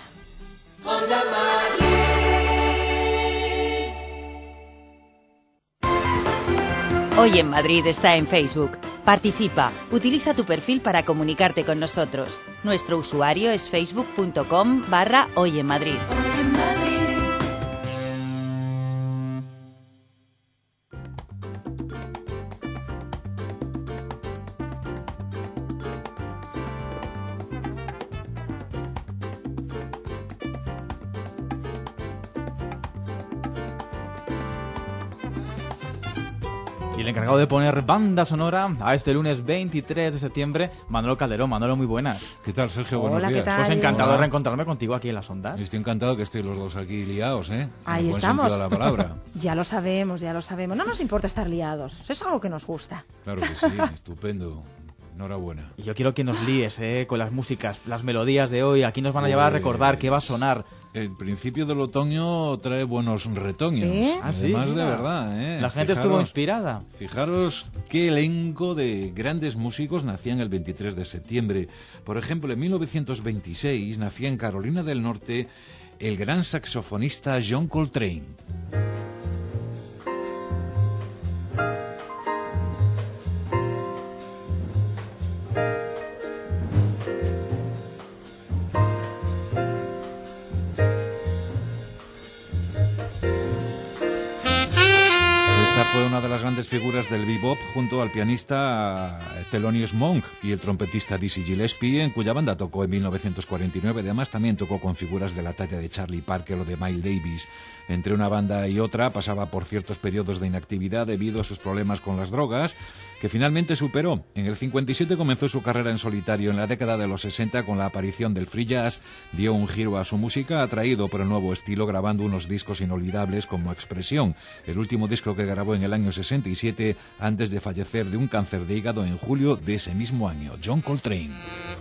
Hoy en Madrid está en Facebook. Participa, utiliza tu perfil para comunicarte con nosotros. Nuestro usuario es facebook.com barra Hoy en Madrid. Y el encargado de poner banda sonora a este lunes veintitrés de septiembre, Manolo Calderón. Manolo, muy buenas. ¿Qué tal, Sergio? Hola, Buenos ¿qué días. tal? Pues encantado de Hola. reencontrarme contigo aquí en las ondas. Estoy encantado que estéis los dos aquí liados, ¿eh? En Ahí el buen estamos. sentido de la palabra. Ya lo sabemos, ya lo sabemos. No nos importa estar liados. Es algo que nos gusta. Claro que sí, estupendo. Enhorabuena. Y yo quiero que nos líes eh, con las músicas, las melodías de hoy. Aquí nos van a llevar a recordar qué va a sonar. El principio del otoño trae buenos retoños. ¿Sí? Ah, sí, Además, de mira. verdad, ¿eh? La gente Fijaros- estuvo inspirada. Fijaros qué elenco de grandes músicos nacían el veintitrés de septiembre. Por ejemplo, en mil novecientos veintiséis nacía en Carolina del Norte el gran saxofonista John Coltrane. Esta fue una de las grandes figuras del bebop junto al pianista Thelonious Monk y el trompetista Dizzy Gillespie, en cuya banda tocó en mil novecientos cuarenta y nueve. Además, también tocó con figuras de la talla de Charlie Parker o de Miles Davis. Entre una banda y otra pasaba por ciertos periodos de inactividad debido a sus problemas con las drogas, que finalmente superó. En el cincuenta y siete comenzó su carrera en solitario. En la década de los sesenta, con la aparición del free jazz, dio un giro a su música, atraído por el nuevo estilo, grabando unos discos inolvidables como Expresión, el último disco que grabó en el año sesenta y siete, antes de fallecer de un cáncer de hígado en julio de ese mismo año. John Coltrane.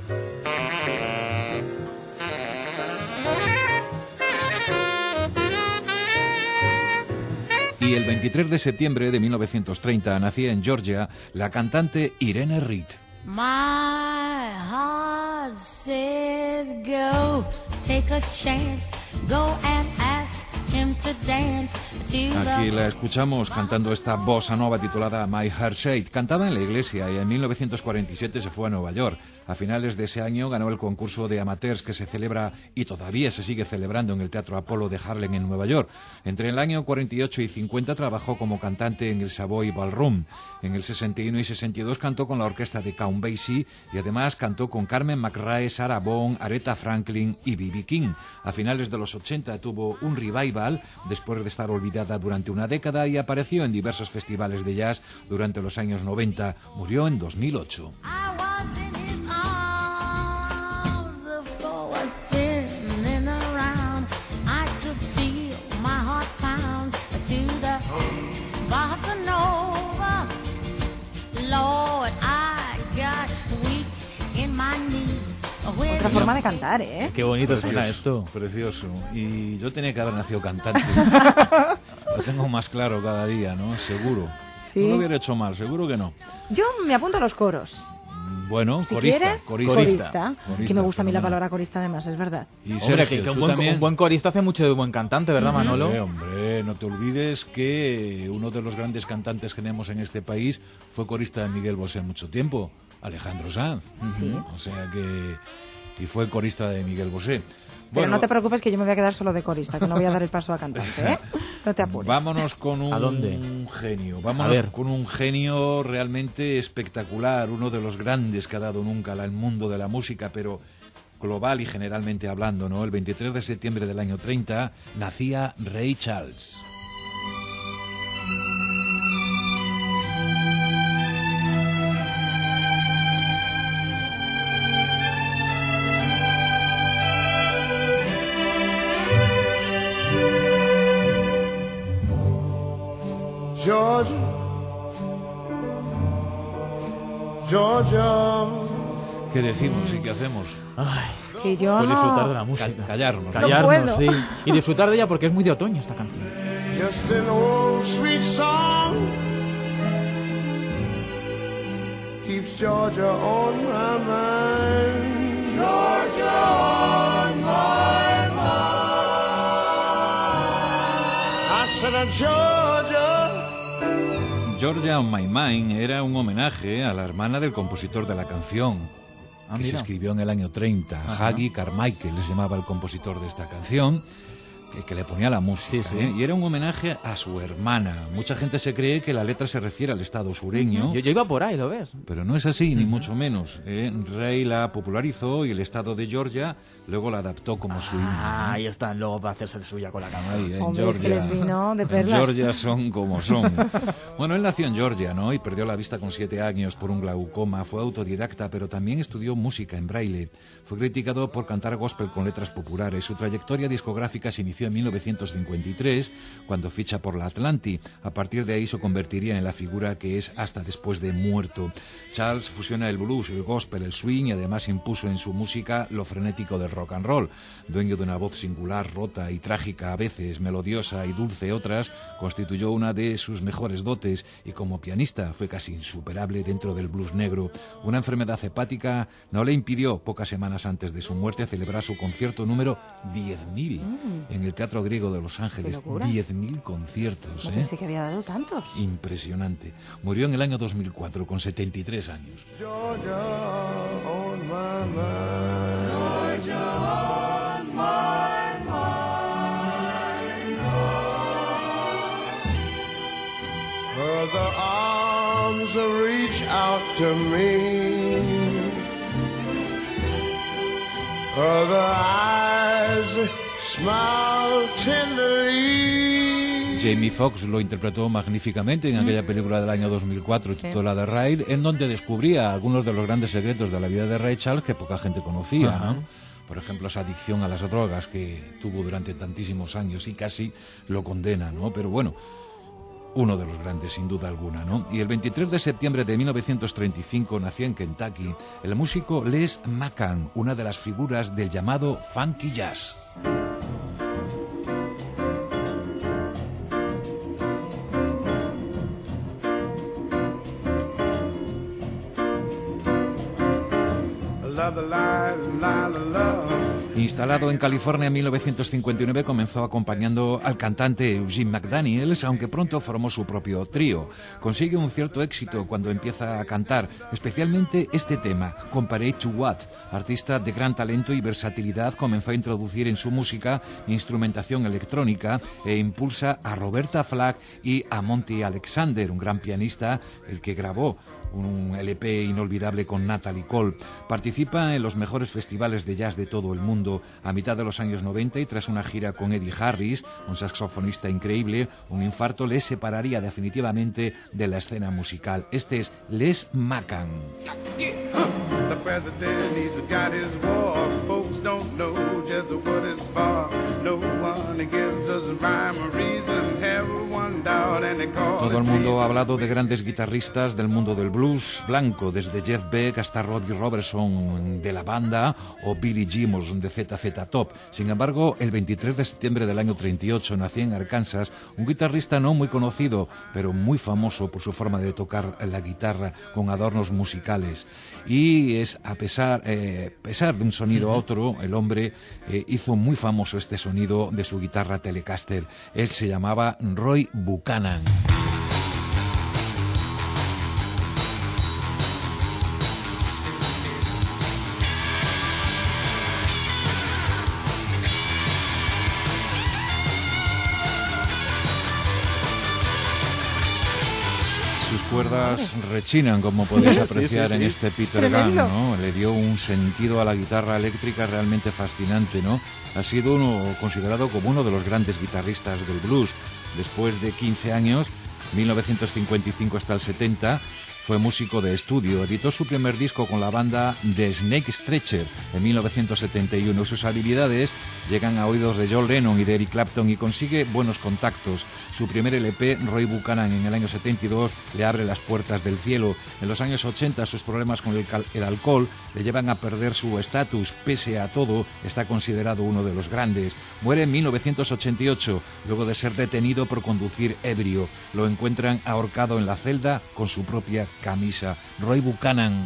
Y el veintitrés de septiembre de mil novecientos treinta nacía en Georgia la cantante Irene Reed. My heart said go, take a chance, go and ask him him to dance to Aquí the la escuchamos cantando esta bossa nova titulada My Heart Said. Cantaba en la iglesia y en mil novecientos cuarenta y siete se fue a Nueva York. A finales de ese año ganó el concurso de amateurs que se celebra y todavía se sigue celebrando en el Teatro Apollo de Harlem en Nueva York. Entre el año cuarenta y ocho y cincuenta trabajó como cantante en el Savoy Ballroom. En el sesenta y uno y sesenta y dos cantó con la orquesta de Count Basie y además cantó con Carmen McRae, Sarah Vaughan, Aretha Franklin y B B King. A finales de los ochenta tuvo un revival después de estar olvidada durante una década y apareció en diversos festivales de jazz durante los años noventa. Murió en dos mil ocho. I was in his arms, the floor was spinning around. I could feel my heart pound to the bossa nova. Lord, I got weak in my knees. Otra forma de cantar, ¿eh? Qué bonito suena esto. Precioso. Y yo tenía que haber nacido cantante. Lo tengo más claro cada día, ¿no? Seguro. Sí. No lo hubiera hecho mal, seguro que no. Yo me apunto a los coros. Bueno, Si corista, quieres, corista. corista. Corista, Que me gusta a mí la fenomenal. palabra corista además, es verdad. Y Hombre, Sergio, que, que un, tú buen, también. un buen corista hace mucho de buen cantante, ¿verdad, Manolo? Hombre, hombre, no te olvides que uno de los grandes cantantes que tenemos en este país fue corista de Miguel Bosé mucho tiempo, Alejandro Sanz. Sí. O sea que... Y fue corista de Miguel Bosé. Pero no te preocupes que yo me voy a quedar solo de corista, que no voy a dar el paso a cantante, ¿eh? No te apures. Vámonos con un ¿A dónde? genio, A vámonos ver. con un genio realmente espectacular, uno de los grandes que ha dado nunca al mundo de la música, pero global y generalmente hablando, ¿no? El veintitrés de septiembre del año treinta nacía Ray Charles. Georgia, Georgia. ¿Qué decimos y qué hacemos? Que yo Pues disfrutar de no... la música. Ca- callarnos. Callarnos, puedo. sí. Y disfrutar de ella porque es muy de otoño esta canción. Just an old sweet song keeps Georgia on my mind. Georgia on my mind. I said, uh, Georgia. Georgia on My Mind era un homenaje a la hermana del compositor de la canción, Ah, que se mira. escribió en el año treinta. Ajá. Haggy Carmichael les llamaba el compositor de esta canción, que, que le ponía la música. Sí, sí. ¿eh? Y era un homenaje a su hermana. Mucha gente se cree que la letra se refiere al estado sureño. Yo, yo iba por ahí, ¿lo ves? Pero no es así, ni mucho menos. ¿eh? Rey la popularizó y el estado de Georgia luego la adaptó como su himno. Ah, ahí están luego para hacerse el suya con la canción. Ay, en Hombre, es que les vino de en perlas. Georgia son como son. Bueno, él nació en Georgia, ¿no? Y perdió la vista con siete años por un glaucoma. Fue autodidacta, pero también estudió música en braille. Fue criticado por cantar gospel con letras populares. Su trayectoria discográfica se inició en mil novecientos cincuenta y tres, cuando ficha por la Atlantic. A partir de ahí se convertiría en la figura que es hasta después de muerto. Charles fusiona el blues, el gospel, el swing y además impuso en su música lo frenético del rock and roll. Dueño de una voz singular, rota y trágica a veces, melodiosa y dulce otras, constituyó una de sus mejores dotes y como pianista fue casi insuperable dentro del blues negro. Una enfermedad hepática no le impidió, pocas semanas antes de su muerte, celebrar su concierto número diez mil en el Teatro Griego de Los Ángeles. locura. diez mil conciertos, No ¿eh? pensé que había dado tantos. Impresionante. Murió en el año dos mil cuatro con setenta y tres años. Georgia on my mind. Georgia on my mind. Her the arms reach out to me. Her the eyes smile tenderly. Jamie Foxx lo interpretó magníficamente en aquella película del año dos mil cuatro titulada Ray, en donde descubría algunos de los grandes secretos de la vida de Ray Charles que poca gente conocía, Ajá. ¿no? Por ejemplo, esa adicción a las drogas que tuvo durante tantísimos años y casi lo condena, ¿no? Pero bueno, uno de los grandes, sin duda alguna, ¿no? Y el veintitrés de septiembre de mil novecientos treinta y cinco nació en Kentucky el músico Les McCann, una de las figuras del llamado funky jazz. Instalado en California en mil novecientos cincuenta y nueve, comenzó acompañando al cantante Eugene McDaniels, aunque pronto formó su propio trío. Consigue un cierto éxito cuando empieza a cantar, especialmente este tema, Comparade to What. Artista de gran talento y versatilidad, comenzó a introducir en su música instrumentación electrónica e impulsa a Roberta Flack y a Monty Alexander, un gran pianista, el que grabó un L P inolvidable con Natalie Cole. Participa en los mejores festivales de jazz de todo el mundo. A mitad de los años noventa y tras una gira con Eddie Harris, un saxofonista increíble, un infarto le separaría definitivamente de la escena musical. Este es Les Macan. The president, he's got his war. Folks don't know just what it's for. No one gives us rhyme or reason. Everyone down and they call. Todo el mundo ha hablado de grandes guitarristas del mundo del blues blanco, desde Jeff Beck hasta Robbie Robertson de la banda o Billy Gibbons de Z Z Top. Sin embargo, el veintitrés de septiembre del año treinta y ocho nació en Arkansas un guitarrista no muy conocido, pero muy famoso por su forma de tocar la guitarra con adornos musicales. Y es a pesar, eh, pesar de un sonido a otro, el hombre eh, hizo muy famoso este sonido de su guitarra Telecaster. Él se llamaba Roy Buchanan. Sus cuerdas rechinan, como podéis apreciar sí, sí, sí. en este Peter Gunn, ¿no? Le dio un sentido a la guitarra eléctrica realmente fascinante, ¿no? Ha sido uno considerado como uno de los grandes guitarristas del blues. Después de quince años, mil novecientos cincuenta y cinco hasta el setenta, fue músico de estudio. Editó su primer disco con la banda The Snake Stretcher en mil novecientos setenta y uno. Sus habilidades llegan a oídos de John Lennon y de Eric Clapton y consigue buenos contactos. Su primer L P, Roy Buchanan, en el año setenta y dos, le abre las puertas del cielo. En los años ochenta, sus problemas con el, el alcohol le llevan a perder su estatus. Pese a todo, está considerado uno de los grandes. Muere en mil novecientos ochenta y ocho, luego de ser detenido por conducir ebrio. Lo encuentran ahorcado en la celda con su propia camisa. Roy Buchanan.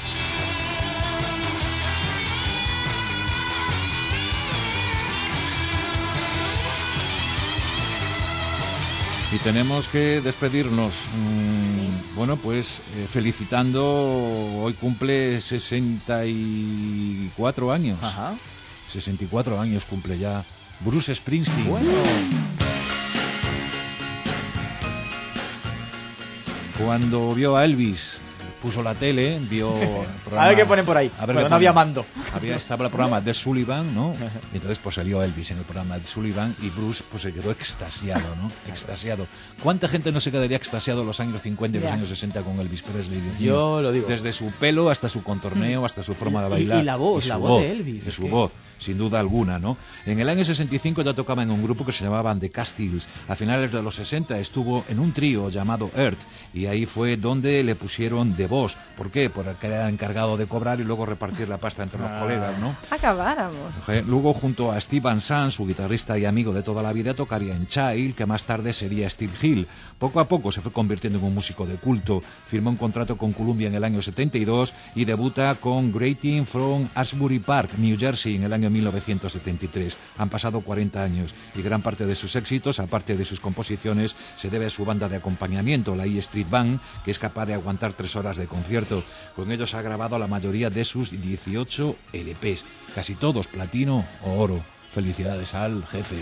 Y tenemos que despedirnos, mmm, bueno, pues eh, felicitando, hoy cumple sesenta y cuatro años. Ajá. sesenta y cuatro años cumple ya Bruce Springsteen. Bueno. Cuando vio a Elvis, puso la tele, vio el programa, a ver qué ponen por ahí, a ver cuando no había mando. Había, estaba el programa de Sullivan, ¿no? Y entonces pues salió Elvis en el programa de Sullivan y Bruce pues se quedó extasiado, ¿no? Extasiado. ¿Cuánta gente no se quedaría extasiado en los años cincuenta y los años sesenta con Elvis Presley? Dios mío. Yo lo digo. Desde su pelo hasta su contorneo, hasta su forma de bailar. Y, y la voz, y la voz, voz de Elvis. Y su que... voz, sin duda alguna, ¿no? En el año sesenta y cinco ya tocaba en un grupo que se llamaban The Castiles. A finales de los sesenta estuvo en un trío llamado Earth y ahí fue donde le pusieron The Boss. ¿Por qué? Porque era encargado de cobrar y luego repartir la pasta entre los ah. colegas, ¿no? Acabáramos. Luego, junto a Steve Van Sant, su guitarrista y amigo de toda la vida, tocaría en Child, que más tarde sería Steel Hill. Poco a poco se fue convirtiendo en un músico de culto. Firmó un contrato con Columbia en el año setenta y dos y debuta con Greeting from Asbury Park, New Jersey, en el año mil novecientos setenta y tres. Han pasado cuarenta años y gran parte de sus éxitos, aparte de sus composiciones, se debe a su banda de acompañamiento, la E Street Band, que es capaz de aguantar tres horas de concierto. Con ellos ha grabado la mayoría de sus dieciocho L Pes, casi todos platino o oro. Felicidades al jefe.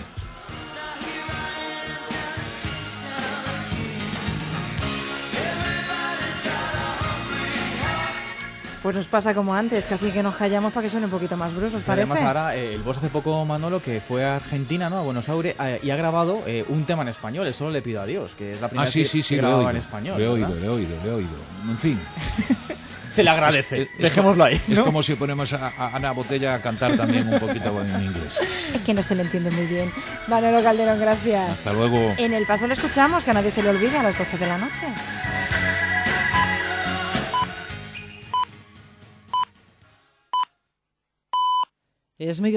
Pues nos pasa como antes, casi que nos callamos para que suene un poquito más Bruce, ¿os sí, parece? Además ahora, eh, el boss hace poco, Manolo, que fue a Argentina, ¿no? A Buenos Aires, eh, y ha grabado eh, un tema en español, eso Solo le pido a Dios, que es la primera ah, sí, vez sí, que, sí, que lo he grababa oído, en español. Le he oído, ¿verdad? le he oído, le he oído. En fin. Se le agradece, es, es, dejémoslo ahí, ¿no? Es como si ponemos a, a Ana Botella a cantar también un poquito en inglés. Es que no se le entiende muy bien. Manolo Calderón, gracias. Hasta luego. En El Paso lo escuchamos, que a nadie se le olvide, a las doce de la noche. Es medio